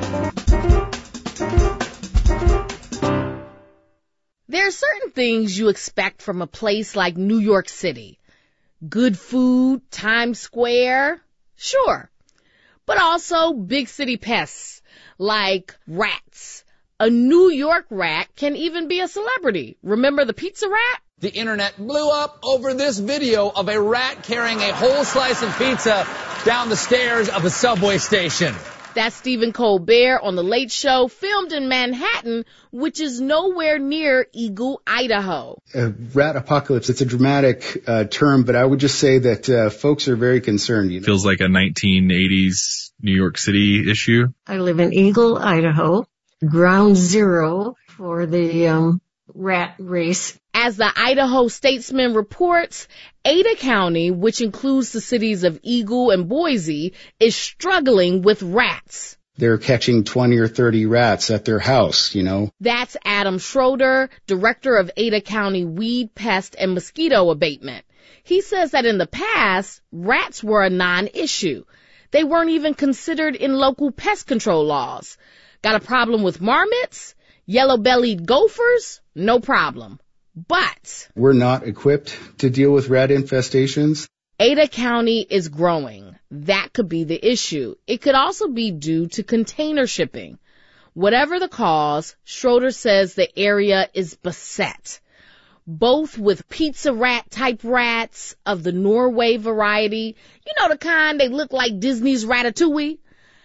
Speaker 3: There are certain things you expect from a place like New York City. Good food, Times Square, sure. But also big city pests like rats. A New York rat can even be a celebrity. Remember the pizza rat?
Speaker 14: The internet blew up over this video of a rat carrying a whole slice of pizza down the stairs of a subway station.
Speaker 3: That's Stephen Colbert on The Late Show, filmed in Manhattan, which is nowhere near Eagle, Idaho.
Speaker 15: A rat apocalypse, it's a dramatic uh, term, but I would just say that uh, folks are very concerned. You know?
Speaker 16: Feels like a nineteen eighties New York City issue.
Speaker 17: I live in Eagle, Idaho, ground zero for the um, rat race.
Speaker 3: As the Idaho Statesman reports, Ada County, which includes the cities of Eagle and Boise, is struggling with rats.
Speaker 15: They're catching twenty or thirty rats at their house, you know.
Speaker 3: That's Adam Schroeder, director of Ada County Weed, Pest, and Mosquito Abatement. He says that in the past, rats were a non-issue. They weren't even considered in local pest control laws. Got a problem with marmots? Yellow-bellied gophers? No problem. But
Speaker 15: we're not equipped to deal with rat infestations.
Speaker 3: Ada County is growing. That could be the issue. It could also be due to container shipping. Whatever the cause, Schroeder says the area is beset, both with pizza rat type rats of the Norway variety, you know, the kind they look like Disney's Ratatouille,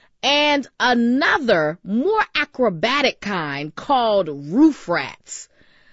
Speaker 3: and another more acrobatic kind called roof rats.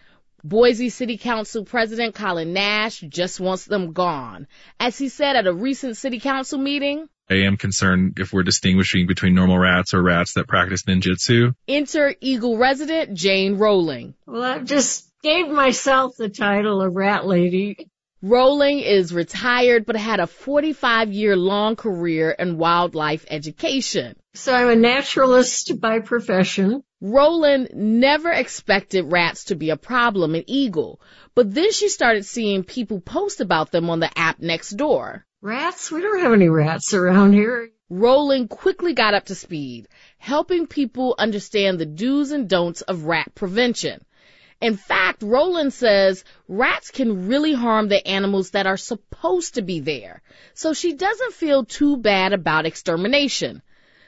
Speaker 3: Boise City Council President Colin Nash just wants them gone. As he said at a recent city council meeting,
Speaker 16: I am concerned if we're distinguishing between normal rats or rats that practice ninjutsu.
Speaker 3: Enter Eagle resident Jane Rowling.
Speaker 17: Well, I just gave myself the title of rat lady.
Speaker 3: Rowling is retired but had a forty-five year long career in wildlife education.
Speaker 17: So I'm a naturalist by profession.
Speaker 3: Rowland never expected rats to be a problem in Eagle, but then she started seeing people post about them on the app Nextdoor.
Speaker 17: Rats? We don't have any rats around here.
Speaker 3: Rowland quickly got up to speed, helping people understand the do's and don'ts of rat prevention. In fact, Rowland says rats can really harm the animals that are supposed to be there, so she doesn't feel too bad about extermination.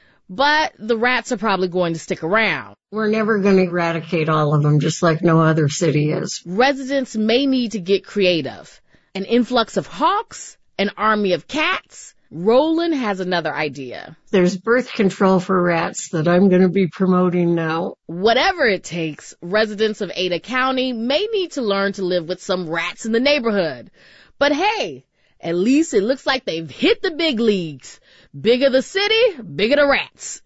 Speaker 3: But the rats are probably going to stick around.
Speaker 17: We're never going to eradicate all of them, just like no other city is.
Speaker 3: Residents may need to get creative. An influx of hawks? An army of cats? Rowland has another idea.
Speaker 17: There's birth control for rats that I'm going to be promoting now.
Speaker 3: Whatever it takes, residents of Ada County may need to learn to live with some rats in the neighborhood. But hey, at least it looks like they've hit the big leagues. Bigger the city, bigger the rats.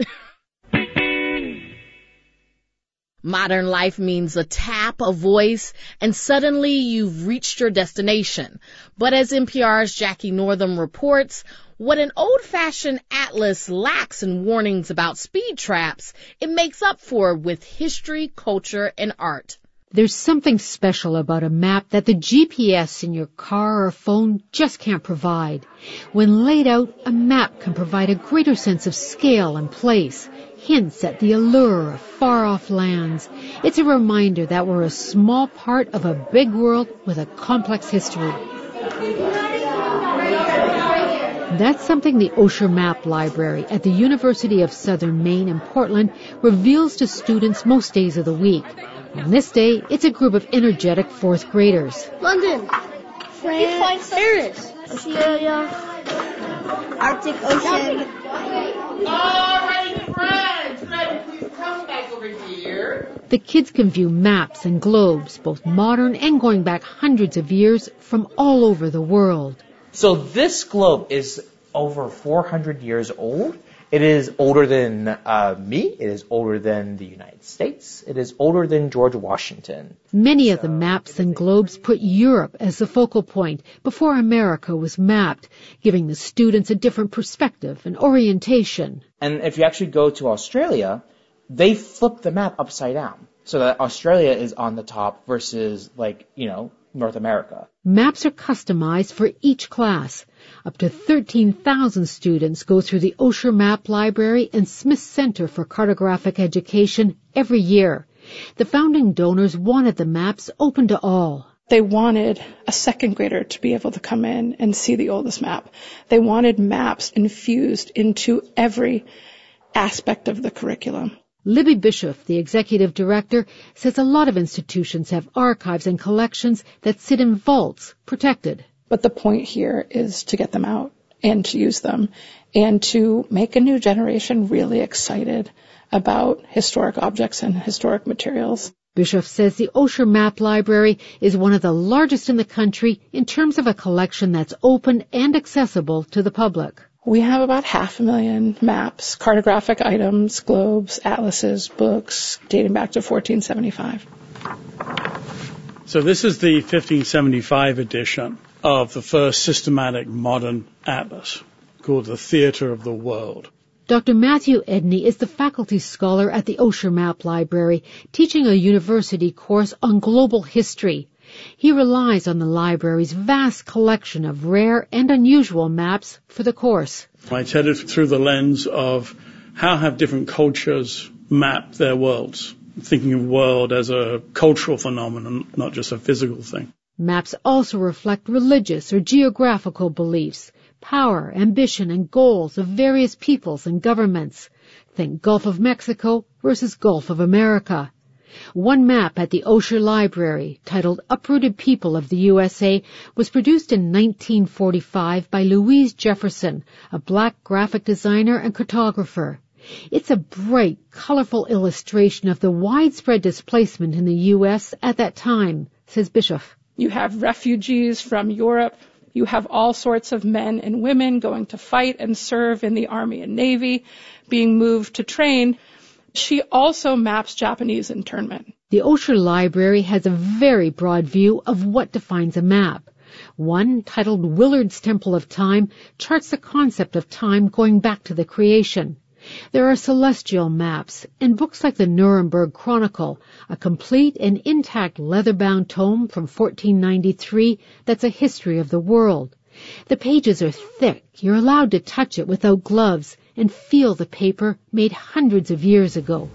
Speaker 3: Modern life means a tap, a voice, and suddenly you've reached your destination. But as N P R's Jackie Northam reports, what an old-fashioned atlas lacks in warnings about speed traps, it makes up for with history, culture, and art.
Speaker 18: There's something special about a map that the G P S in your car or phone just can't provide. When laid out, a map can provide a greater sense of scale and place, hints at the allure of far-off lands. It's a reminder that we're a small part of a big world with a complex history. That's something the Osher Map Library at the University of Southern Maine in Portland reveals to students most days of the week. On this day, it's a group of energetic fourth graders.
Speaker 19: London, France, Paris, Australia, Arctic Ocean.
Speaker 3: All right, friends, please come back over here.
Speaker 18: The kids can view maps and globes, both modern and going back hundreds of years, from all over the world.
Speaker 21: So this globe is over four hundred years old. It is older than uh, me. It is older than the United States. It is older than George Washington.
Speaker 18: Many of the maps and globes put Europe as the focal point before America was mapped, giving the students a different perspective and orientation.
Speaker 21: And if you actually go to Australia, they flip the map upside down so that Australia is on the top versus, like, you know, North America.
Speaker 18: Maps are customized for each class. Up to thirteen thousand students go through the Osher Map Library and Smith Center for Cartographic Education every year. The founding donors wanted the maps open to all.
Speaker 22: They wanted a second grader to be able to come in and see the oldest map. They wanted maps infused into every aspect of the curriculum.
Speaker 18: Libby Bishop, the executive director, says a lot of institutions have archives and collections that sit in vaults, protected.
Speaker 22: But the point here is to get them out and to use them and to make a new generation really excited about historic objects and historic materials.
Speaker 18: Bishop says the Osher Map Library is one of the largest in the country in terms of a collection that's open and accessible to the public.
Speaker 22: We have about half a million maps, cartographic items, globes, atlases, books, dating back to fourteen seventy-five.
Speaker 1: So this is the fifteen seventy-five edition of the first systematic modern atlas called the Theater of the World.
Speaker 18: Doctor Matthew Edney is the faculty scholar at the Osher Map Library, teaching a university course on global history. He relies on the library's vast collection of rare and unusual maps for the course.
Speaker 1: I tell it through the lens of how have different cultures mapped their worlds, thinking of world as a cultural phenomenon, not just a physical thing.
Speaker 18: Maps also reflect religious or geographical beliefs, power, ambition, and goals of various peoples and governments. Think Gulf of Mexico versus Gulf of America. One map at the Osher Library, titled Uprooted People of the U S A, was produced in nineteen forty-five by Louise Jefferson, a black graphic designer and cartographer. It's a bright, colorful illustration of the widespread displacement in the U S at that time, says Bischoff.
Speaker 22: You have refugees from Europe. You have all sorts of men and women going to fight and serve in the Army and Navy, being moved to train. She also maps Japanese internment.
Speaker 18: The Osher Library has a very broad view of what defines a map. One, titled Willard's Temple of Time, charts the concept of time going back to the creation. There are celestial maps, and books like the Nuremberg Chronicle, a complete and intact leather-bound tome from fourteen ninety-three that's a history of the world. The pages are thick. You're allowed to touch it without gloves and feel the paper made hundreds of years ago.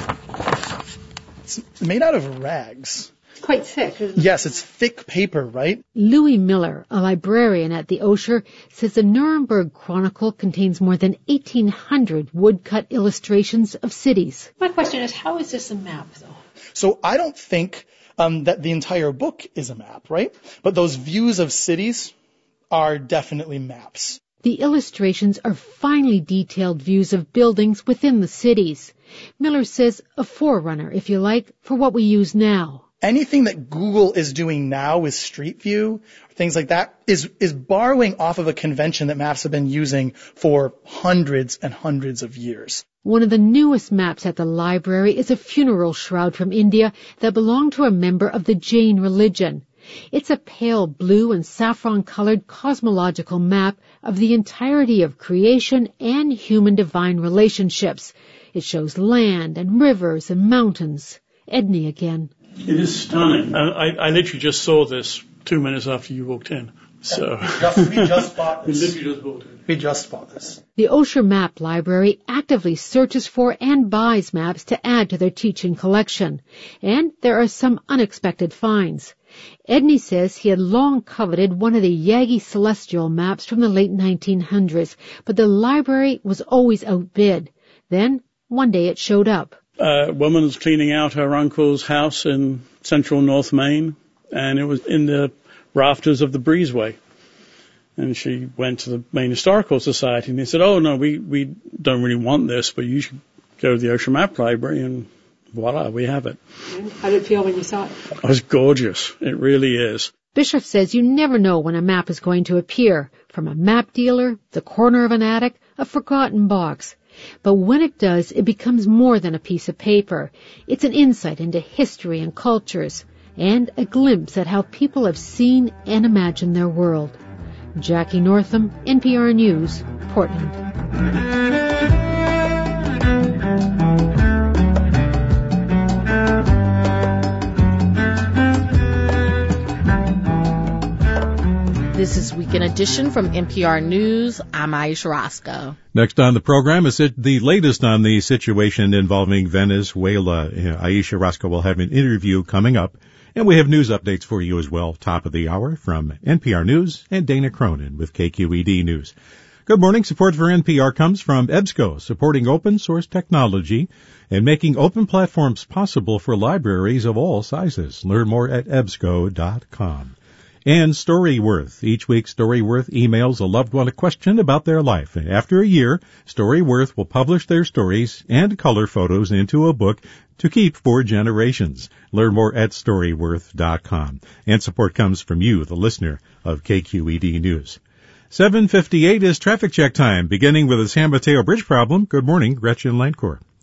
Speaker 4: It's made out of rags.
Speaker 18: Quite thick, isn't it?
Speaker 4: Yes, it's thick paper, right?
Speaker 18: Louis Miller, a librarian at the Osher, says the Nuremberg Chronicle contains more than eighteen hundred woodcut illustrations of cities.
Speaker 6: My question is, how is this a map, though?
Speaker 4: So I don't think um, that the entire book is a map, right? But those views of cities are definitely maps.
Speaker 18: The illustrations are finely detailed views of buildings within the cities. Miller says a forerunner, if you like, for what we use now.
Speaker 4: Anything that Google is doing now with Street View, things like that, is, is borrowing off of a convention that maps have been using for hundreds and hundreds of years.
Speaker 18: One of the newest maps at the library is a funeral shroud from India that belonged to a member of the Jain religion. It's a pale blue and saffron-colored cosmological map of the entirety of creation and human-divine relationships. It shows land and rivers and mountains. Edney again.
Speaker 1: It is stunning. I, I literally just saw this two minutes after you walked in. So
Speaker 4: we just, we just bought this.
Speaker 1: We literally just bought it.
Speaker 4: We just bought this.
Speaker 18: The Osher Map Library actively searches for and buys maps to add to their teaching collection. And there are some unexpected finds. Edney says he had long coveted one of the Yagi celestial maps from the late nineteen hundreds, but the library was always outbid. Then, one day it showed up.
Speaker 1: A woman was cleaning out her uncle's house in central North Maine, and it was in the rafters of the breezeway. And she went to the Maine Historical Society, and they said, oh, no, we, we don't really want this, but you should go to the Osher Map Library, and voila, we have it.
Speaker 6: And how did it feel when you saw it?
Speaker 1: Oh, it's gorgeous. It really is.
Speaker 18: Bischoff says you never know when a map is going to appear, from a map dealer, the corner of an attic, a forgotten box. But when it does, it becomes more than a piece of paper. It's an insight into history and cultures, and a glimpse at how people have seen and imagined their world. Jackie Northam, N P R News, Portland.
Speaker 3: This is Weekend Edition from N P R News. I'm Aisha Roscoe.
Speaker 2: Next on the program is it the latest on the situation involving Venezuela. Aisha Roscoe will have an interview coming up, and we have news updates for you as well. Top of the hour from N P R News and Dana Cronin with K Q E D News. Good morning. Support for N P R comes from EBSCO, supporting open source technology and making open platforms possible for libraries of all sizes. Learn more at E B S C O dot com. And Storyworth. Each week, Storyworth emails a loved one a question about their life. After a year, Storyworth will publish their stories and color photos into a book to keep for generations. Learn more at Storyworth dot com. And support comes from you, the listener of K Q E D News. seven fifty-eight is traffic check time, beginning with the San Mateo Bridge problem. Good morning, Gretchen Landcourt.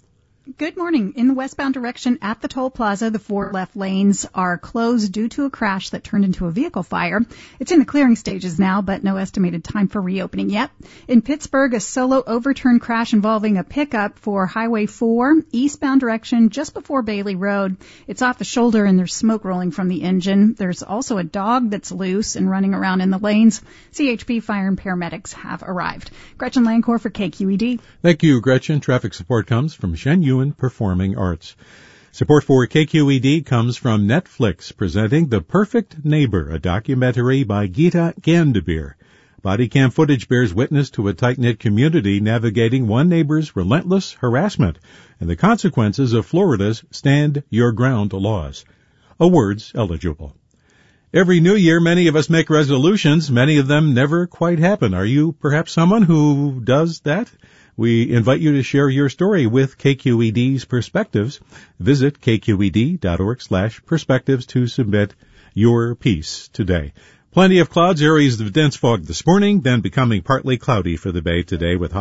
Speaker 7: Good morning. In the westbound direction at the toll plaza, the four left lanes are closed due to a crash that turned into a vehicle fire. It's in the clearing stages now, but no estimated time for reopening yet. In Pittsburgh, a solo overturn crash involving a pickup for Highway four, eastbound direction just before Bailey Road. It's off the shoulder and there's smoke rolling from the engine. There's also a dog that's loose and running around in the lanes. C H P fire and paramedics have arrived. Gretchen Lancourt for K Q E D.
Speaker 2: Thank you, Gretchen. Traffic support comes from Shen Yuen Performing Arts. Support for K Q E D comes from Netflix, presenting The Perfect Neighbor, a documentary by Geeta Gandabir. Body cam footage bears witness to a tight-knit community navigating one neighbor's relentless harassment and the consequences of Florida's Stand Your Ground laws. Awards eligible. Every new year, many of us make resolutions. Many of them never quite happen. Are you perhaps someone who does that? We invite you to share your story with K Q E D's Perspectives. Visit k q e d dot org slash perspectives to submit your piece today. Plenty of clouds, areas of dense fog this morning, then becoming partly cloudy for the Bay today with